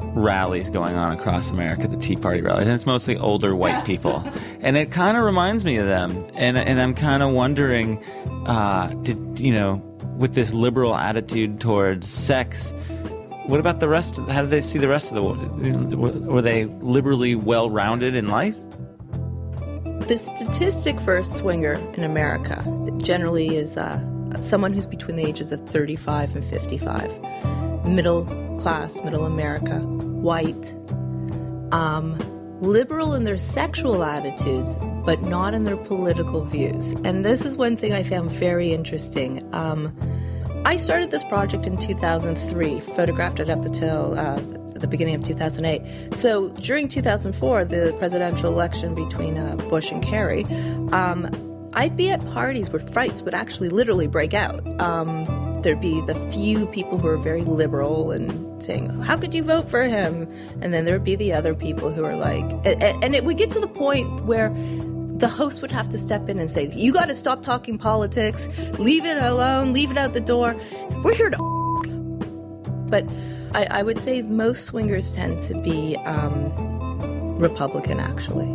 rallies going on across America, the Tea Party rallies, and it's mostly older white people. And it kind of reminds me of them. And and I'm kind of wondering, uh, did, you know, with this liberal attitude towards sex, what about the rest of, how do they see the rest of the world? Were they liberally well-rounded in life? The statistic for a swinger in America generally is uh, someone who's between the ages of thirty-five and fifty-five. Middle class, middle America, white, um, liberal in their sexual attitudes, but not in their political views. And this is one thing I found very interesting. Um, I started this project in two thousand three, photographed it up until uh, the beginning of two thousand eight. So during two thousand four, the presidential election between uh, Bush and Kerry, um, I'd be at parties where fights would actually literally break out. Um, there'd be the few people who are very liberal and saying, how could you vote for him? And then there would be the other people who are like, and, and it would get to the point where the host would have to step in and say, you got to stop talking politics, leave it alone, leave it out the door. We're here to But I, I would say most swingers tend to be um, Republican, actually.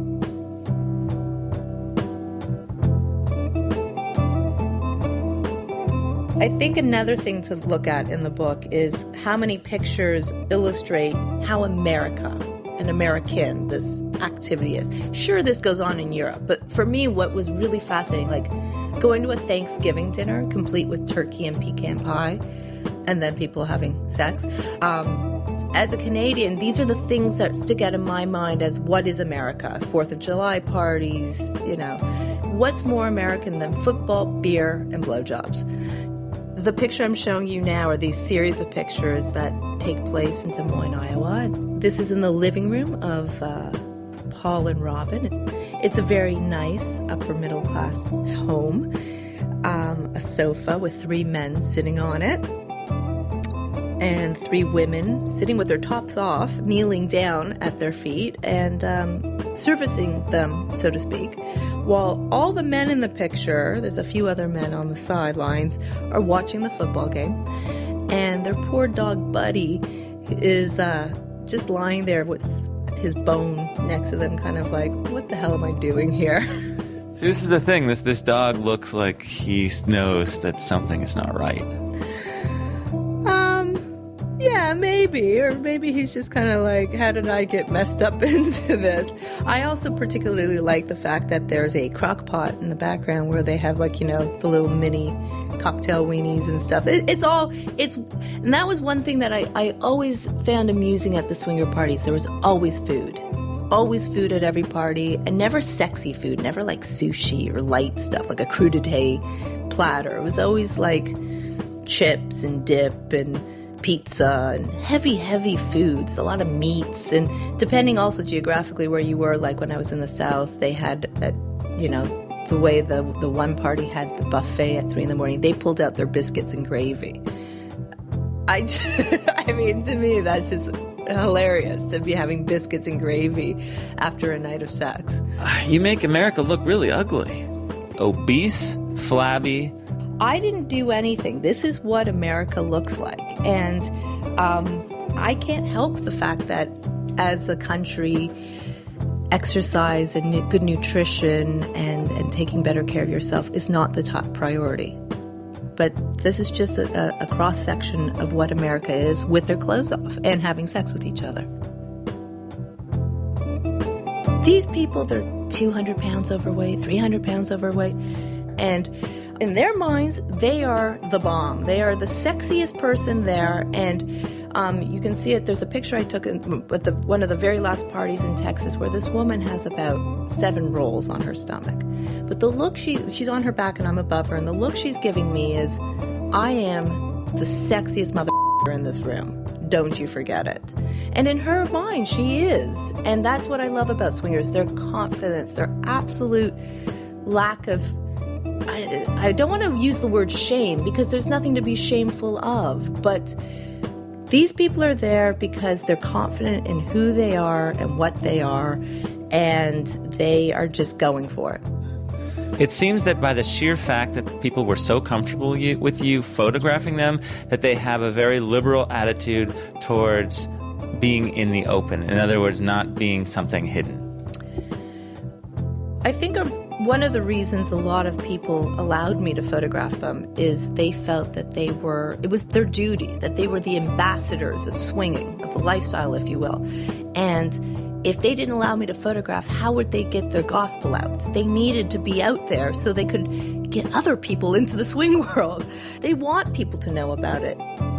I think another thing to look at in the book is how many pictures illustrate how America, an American, this activity is. Sure, this goes on in Europe, but for me, what was really fascinating, like going to a Thanksgiving dinner complete with turkey and pecan pie, and then people having sex. Um, as a Canadian, these are the things that stick out in my mind as what is America? Fourth of July parties, you know. What's more American than football, beer, and blowjobs? The picture I'm showing you now are these series of pictures that take place in Des Moines, Iowa. This is in the living room of uh, Paul and Robin. It's a very nice upper middle class home. Um, a sofa with three men sitting on it, and three women sitting with their tops off, kneeling down at their feet and um, servicing them, so to speak. While all the men in the picture, there's a few other men on the sidelines, are watching the football game. And their poor dog Buddy is uh, just lying there with his bone next to them, kind of like, what the hell am I doing here? See, this is the thing. This this dog looks like he knows that something is not right. Yeah, maybe. Or maybe he's just kind of like, how did I get messed up into this? I also particularly like the fact that there's a crock pot in the background where they have, like, you know, the little mini cocktail weenies and stuff. It, it's all, it's, and that was one thing that I, I always found amusing at the swinger parties. There was always food. Always food at every party, and never sexy food, never like sushi or light stuff, like a crudité platter. It was always like chips and dip and pizza and heavy, heavy foods, a lot of meats. And depending also geographically where you were, like when I was in the South, they had, a, you know, the way the, the one party had the buffet at three in the morning, they pulled out their biscuits and gravy. I, just, I mean, to me, that's just hilarious to be having biscuits and gravy after a night of sex. You make America look really ugly. Obese, flabby. I didn't do anything. This is what America looks like. And um, I can't help the fact that as a country, exercise and good nutrition and, and taking better care of yourself is not the top priority. But this is just a, a cross-section of what America is with their clothes off and having sex with each other. These people, they're two hundred pounds overweight, three hundred pounds overweight, and in their minds, they are the bomb. They are the sexiest person there, and um, you can see it. There's a picture I took at the, one of the very last parties in Texas where this woman has about seven rolls on her stomach. But the look, she she's on her back and I'm above her, and the look she's giving me is, I am the sexiest mother in this room. Don't you forget it. And in her mind, she is. And that's what I love about swingers, their confidence, their absolute lack of, I, I don't want to use the word shame because there's nothing to be shameful of, but these people are there because they're confident in who they are and what they are, and they are just going for it. It seems that by the sheer fact that people were so comfortable you, with you photographing them, that they have a very liberal attitude towards being in the open. In other words, not being something hidden. I think a, one of the reasons a lot of people allowed me to photograph them is they felt that they were, it was their duty, that they were the ambassadors of swinging, of the lifestyle, if you will. And if they didn't allow me to photograph, how would they get their gospel out? They needed to be out there so they could get other people into the swing world. They want people to know about it.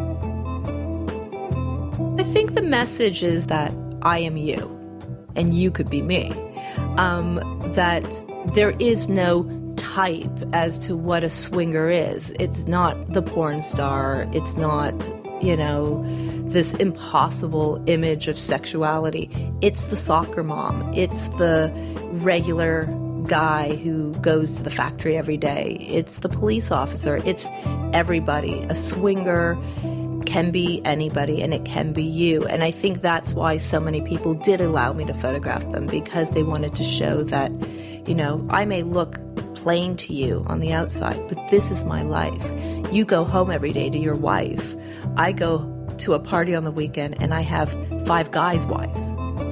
I think the message is that I am you, and you could be me. Um, that there is no type as to what a swinger is. It's not the porn star. It's not, you know, this impossible image of sexuality. It's the soccer mom. It's the regular guy who goes to the factory every day. It's the police officer. It's everybody. A swinger can be anybody, and it can be you. And I think that's why so many people did allow me to photograph them, because they wanted to show that, you know, I may look plain to you on the outside, but this is my life. You go home every day to your wife. I go to a party on the weekend and I have five guys' wives.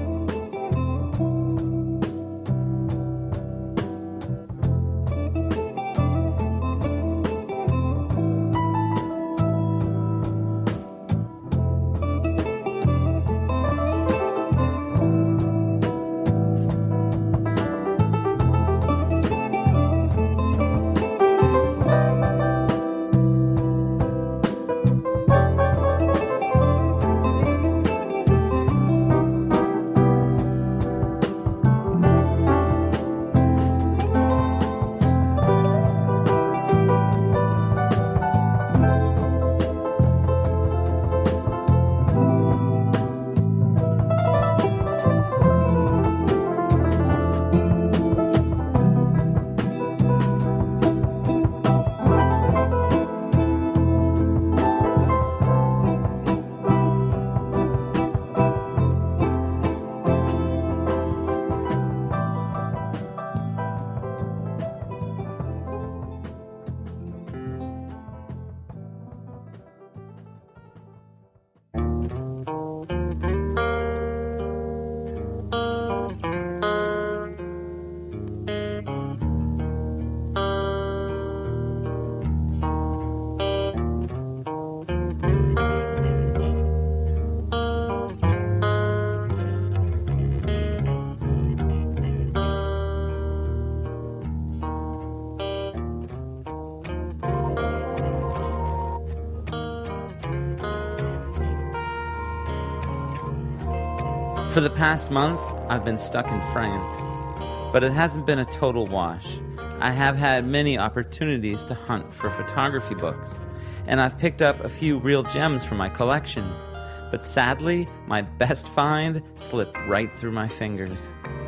For the past month, I've been stuck in France, but it hasn't been a total wash. I have had many opportunities to hunt for photography books, and I've picked up a few real gems from my collection. But sadly, my best find slipped right through my fingers.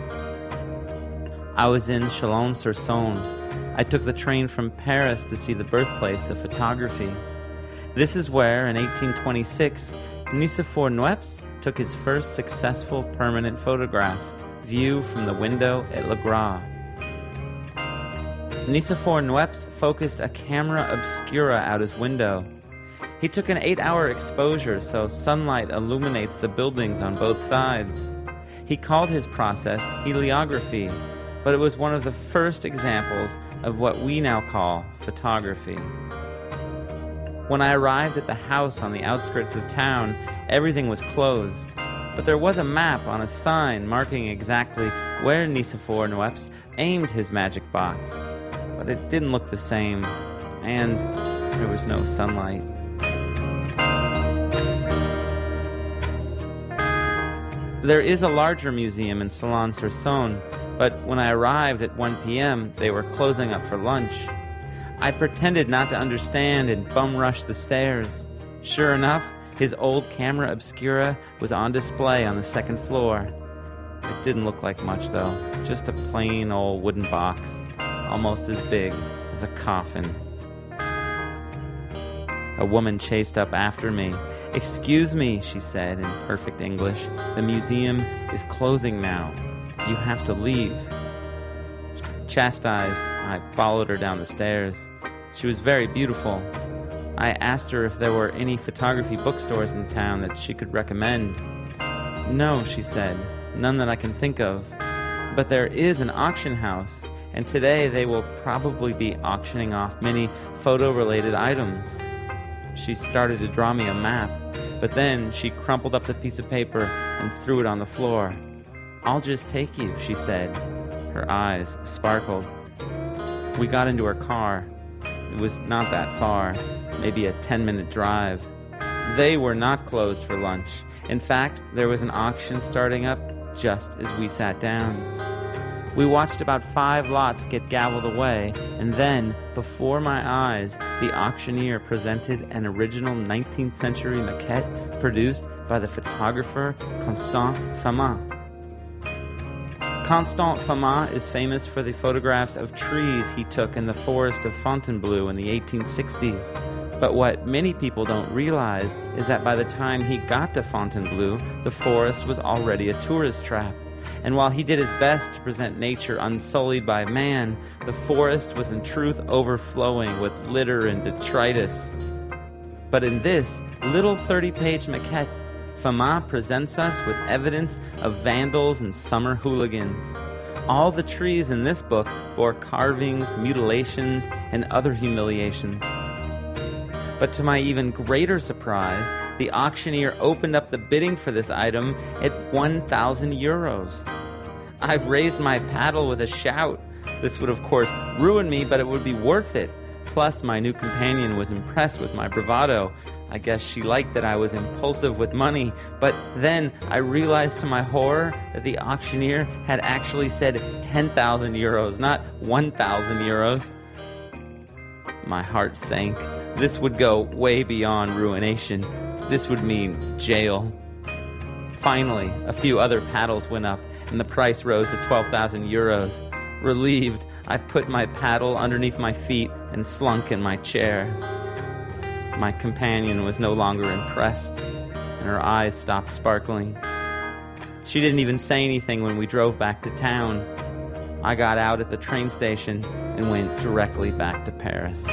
I was in Chalon-sur-Saône. I took the train from Paris to see the birthplace of photography. This is where, in eighteen twenty-six, Nicéphore Niepce took his first successful permanent photograph, View from the Window at Le Gras. Nicéphore Niepce focused a camera obscura out his window. He took an eight-hour exposure so sunlight illuminates the buildings on both sides. He called his process heliography, but it was one of the first examples of what we now call photography. When I arrived at the house on the outskirts of town, everything was closed, but there was a map on a sign marking exactly where Nicéphore Niepce aimed his magic box, but it didn't look the same, and there was no sunlight. There is a larger museum in Chalon-sur-Saône, but when I arrived at one p.m., they were closing up for lunch. I pretended not to understand and bum-rushed the stairs. Sure enough, his old camera obscura was on display on the second floor. It didn't look like much, though. Just a plain old wooden box, almost as big as a coffin. A woman chased up after me. "Excuse me," she said in perfect English. "The museum is closing now. You have to leave." Chastised, I followed her down the stairs. She was very beautiful. I asked her if there were any photography bookstores in town that she could recommend. No, she said, none that I can think of. But there is an auction house, and today they will probably be auctioning off many photo-related items. She started to draw me a map, but then she crumpled up the piece of paper and threw it on the floor. I'll just take you, she said. Her eyes sparkled. We got into her car. It was not that far, maybe a ten-minute drive. They were not closed for lunch. In fact, there was an auction starting up just as we sat down. We watched about five lots get gavelled away, and then, before my eyes, the auctioneer presented an original nineteenth century maquette produced by the photographer Constant Fama. Constant Fama is famous for the photographs of trees he took in the forest of Fontainebleau in the eighteen sixties. But what many people don't realize is that by the time he got to Fontainebleau, the forest was already a tourist trap. And while he did his best to present nature unsullied by man, the forest was in truth overflowing with litter and detritus. But in this little thirty-page maquette, Fama presents us with evidence of vandals and summer hooligans. All the trees in this book bore carvings, mutilations, and other humiliations. But to my even greater surprise, the auctioneer opened up the bidding for this item at one thousand euros. I raised my paddle with a shout. This would, of course, ruin me, but it would be worth it. Plus, my new companion was impressed with my bravado. I guess she liked that I was impulsive with money. But then I realized to my horror that the auctioneer had actually said ten thousand euros, not one thousand euros. My heart sank. This would go way beyond ruination. This would mean jail. Finally, a few other paddles went up, and the price rose to twelve thousand euros. Relieved, I put my paddle underneath my feet and slunk in my chair. My companion was no longer impressed, and her eyes stopped sparkling. She didn't even say anything when we drove back to town. I got out at the train station and went directly back to Paris.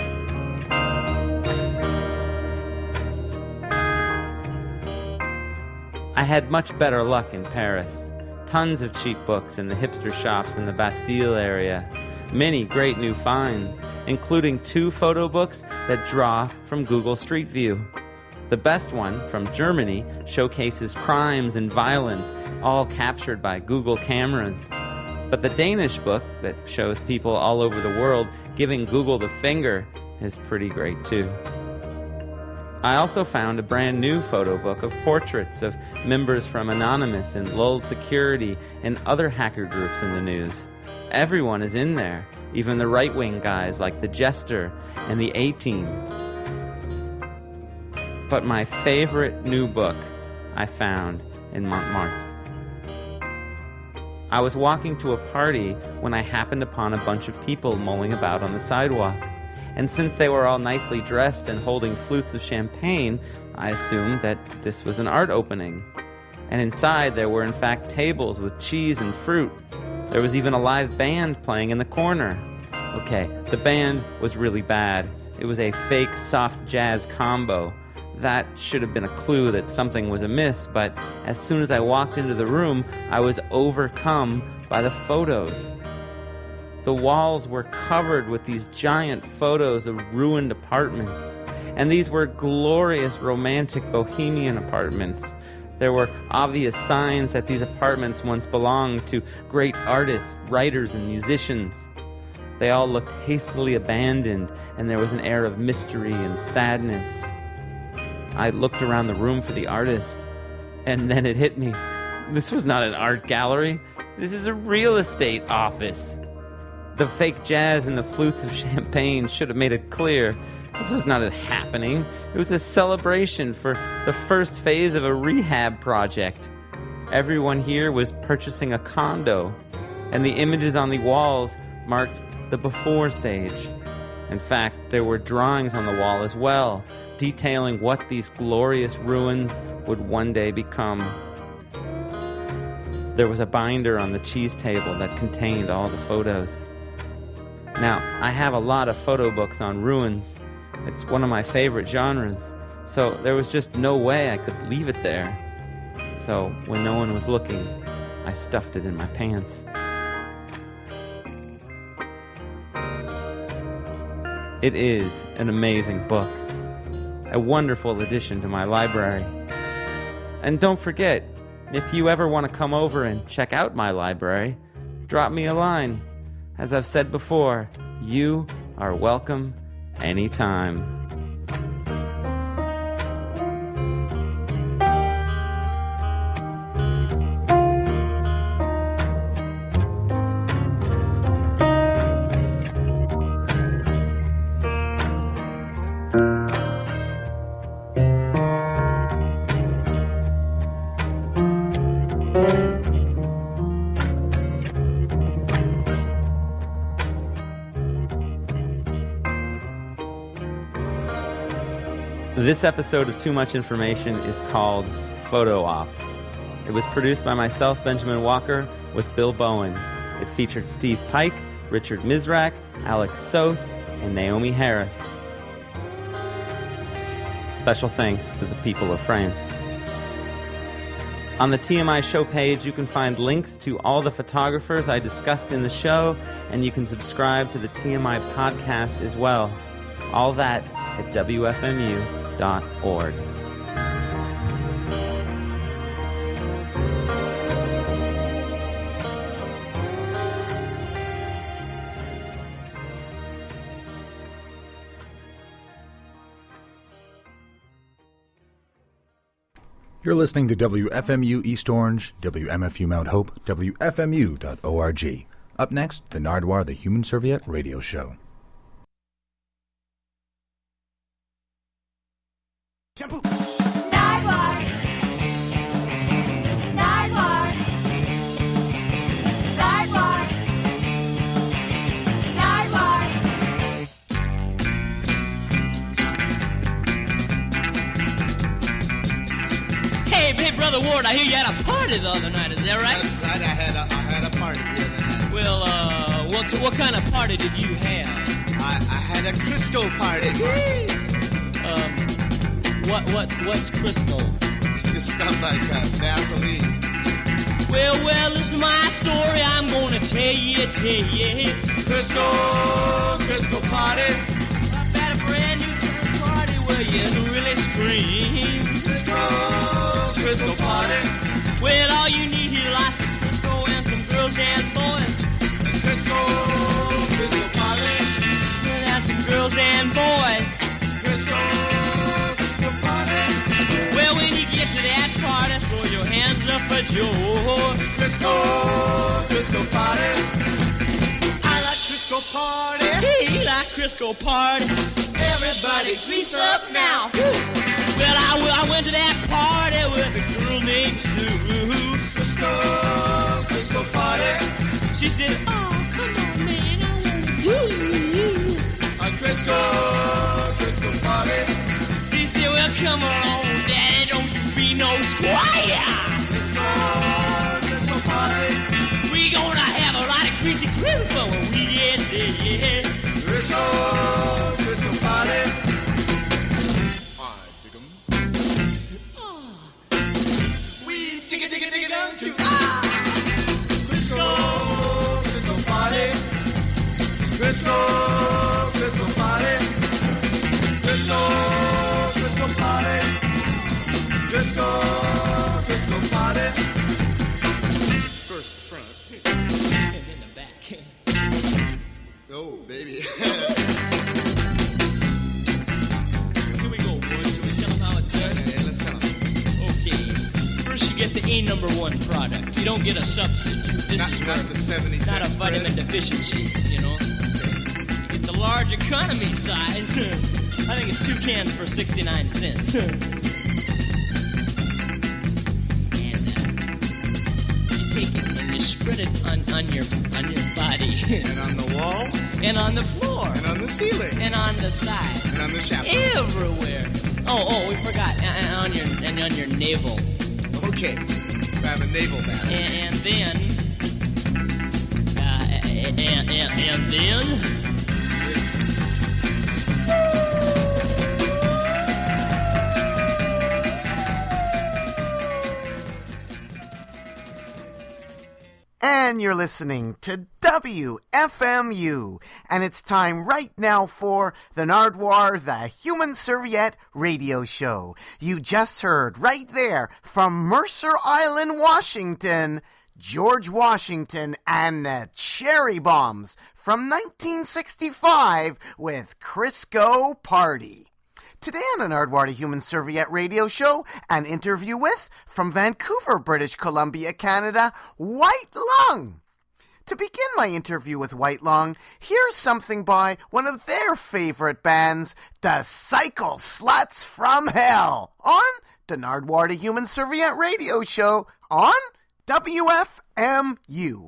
I had much better luck in Paris. Tons of cheap books in the hipster shops in the Bastille area. Many great new finds, including two photo books that draw from Google Street View. The best one, from Germany, showcases crimes and violence, all captured by Google cameras. But the Danish book, that shows people all over the world giving Google the finger, is pretty great too. I also found a brand new photo book of portraits of members from Anonymous and Lowell Security and other hacker groups in the news. Everyone is in there, even the right-wing guys like the Jester and the A-Team. But my favorite new book I found in Montmartre. I was walking to a party when I happened upon a bunch of people mulling about on the sidewalk. And since they were all nicely dressed and holding flutes of champagne, I assumed that this was an art opening. And inside there were in fact tables with cheese and fruit. There was even a live band playing in the corner. Okay, the band was really bad. It was a fake soft jazz combo. That should have been a clue that something was amiss, but as soon as I walked into the room, I was overcome by the photos. The walls were covered with these giant photos of ruined apartments. And these were glorious romantic bohemian apartments. There were obvious signs that these apartments once belonged to great artists, writers, and musicians. They all looked hastily abandoned, and there was an air of mystery and sadness. I looked around the room for the artist, and then it hit me. This was not an art gallery. This is a real estate office. The fake jazz and the flutes of champagne should have made it clear. This was not a happening. It was a celebration for the first phase of a rehab project. Everyone here was purchasing a condo, and the images on the walls marked the before stage. In fact, there were drawings on the wall as well, detailing what these glorious ruins would one day become. There was a binder on the cheese table that contained all the photos. Now, I have a lot of photo books on ruins. It's one of my favorite genres, so there was just no way I could leave it there. So when no one was looking, I stuffed it in my pants. It is an amazing book, a wonderful addition to my library. And don't forget, if you ever want to come over and check out my library, drop me a line. As I've said before, you are welcome anytime. This episode of Too Much Information is called Photo Op. It was produced by myself, Benjamin Walker, with Bill Bowen. It featured Steve Pike, Richard Mizrak, Alex Soth, and Naomi Harris. Special thanks to the people of France. On the T M I show page, you can find links to all the photographers I discussed in the show, and you can subscribe to the T M I podcast as well. All that at W F M U dot org. You're listening to W F M U East Orange, W M F U Mount Hope, W F M U dot org. Up next, the Nardwuar the Human Serviette radio show. Shampoo. Nardwuar. Nardwuar. Nardwuar. Nardwuar. Hey, hey, Brother Ward, I hear you had a party the other night. Is that right? That's right. I had a, I had a party the other night. Well, uh, what what kind of party did you have? I, I had a Crisco party. um, what what's what's Crisco? It's just stuff like uh, Vaseline. Well, well, listen to my story. I'm gonna tell you, tell you. Crisco, Crisco party. I've had a brand new party where you really scream. Crisco, Crisco party. Well, all you need here lots of Crisco and some girls and boys. Crisco, Crisco party. Well, that's some girls and boys. Crisco, Crisco party. Well, when you get to that party, throw your hands up for joy. Crisco, Crisco party. I like Crisco party. He likes Crisco party. Everybody grease up now. Well, I, I went to that party with a girl named Sue. Crisco, Crisco party. She said, oh, come on, man, I want to do you. A Crisco, Crisco party. She said, well, come on, daddy, don't you be no squire. Crisco, Crisco party. We gonna have a lot of greasy cream for when we get there. Crisco, Crisco party. Digga, digga, digga, down to ah! Crisco, Crisco party. Crisco, Crisco party. Crisco, Crisco party. Crisco, Crisco party. First the front. And in the back. Oh, baby. Here we go, boys. Shall we tell them how it's done? Yeah, let's tell them. Okay. First, you get the A number one product. You don't get a substitute. This not, is not the seventy not a spread. vitamin deficiency, you know. You get the large economy size. I think it's two cans for sixty-nine cents. And uh, you take it and you spread it on, on your on your body. And on the walls. And on the floor. And on the ceiling. And on the sides. And on the shaft. Everywhere. Oh, oh, we forgot. And on your and on your navel. Okay, I have a naval battle. And, and then, uh, and, and, and then, and you're listening to W F M U. And it's time right now for the Nardwuar, the Human Serviette radio show. You just heard right there from Mercer Island, Washington, George Washington and the Cherry Bombs from nineteen sixty-five with Crisco Party. Today on the Nardwuar, the Human Serviette radio show, an interview with, from Vancouver, British Columbia, Canada, White Lung. To begin my interview with White Lung, here's something by one of their favorite bands, the Cycle Sluts from Hell, on the Nardwuar, the Human Serviette radio show on W F M U.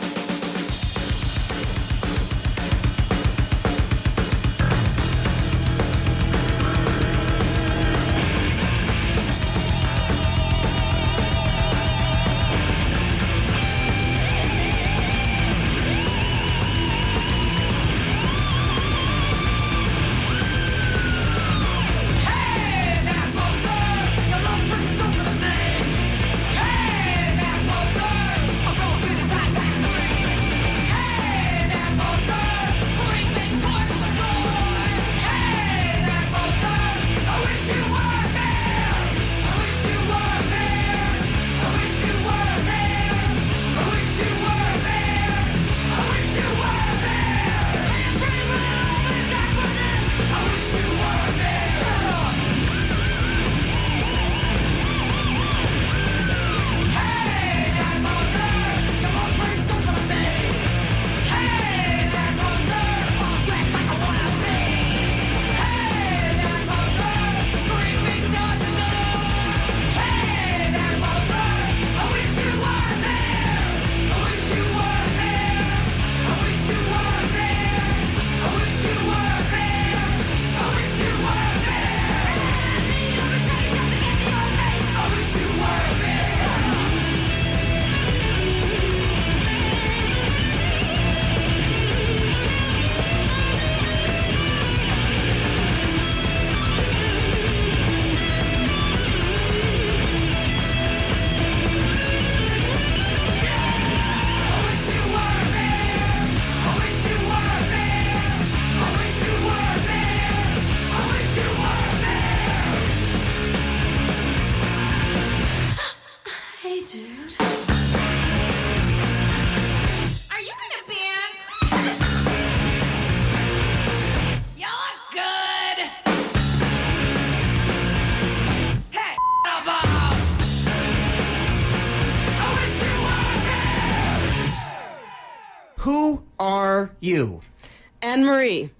Who are you? Anne-Marie.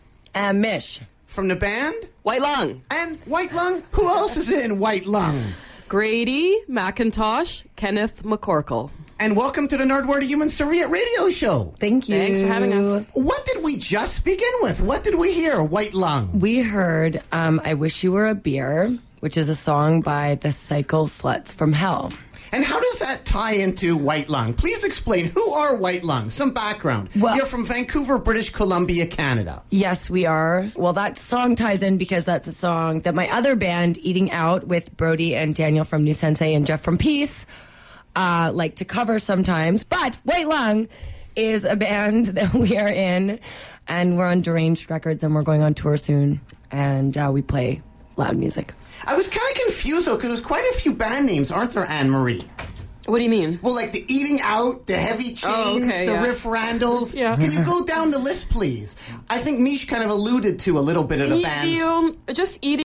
And Mish. From the band? White Lung. And White Lung? Who else is in White Lung? Grady, McIntosh, Kenneth McCorkle. And welcome to the Nardwuar, the Human Serviette radio show. Thank you. Thanks for having us. What did we just begin with? What did we hear, White Lung? We heard um, I Wish You Were a Beer, which is a song by the Cycle Sluts from Hell. And how does that tie into White Lung? Please explain. Who are White Lung? Some background. Well, you're from Vancouver, British Columbia, Canada. Yes, we are. Well, that song ties in because that's a song that my other band, Eating Out, with Brody and Daniel from New Sensei and Jeff from Peace, uh, like to cover sometimes. But White Lung is a band that we are in, and we're on Deranged Records, and we're going on tour soon, and uh, we play loud music. I was kind of confused, though, because there's quite a few band names, aren't there, Anne-Marie? What do you mean? Well, like the Eating Out, the Heavy Chains, oh, okay, the yeah. Riff Randalls. Yeah. Can you go down the list, please? I think Mish kind of alluded to a little bit of the E- bands. um, just Eating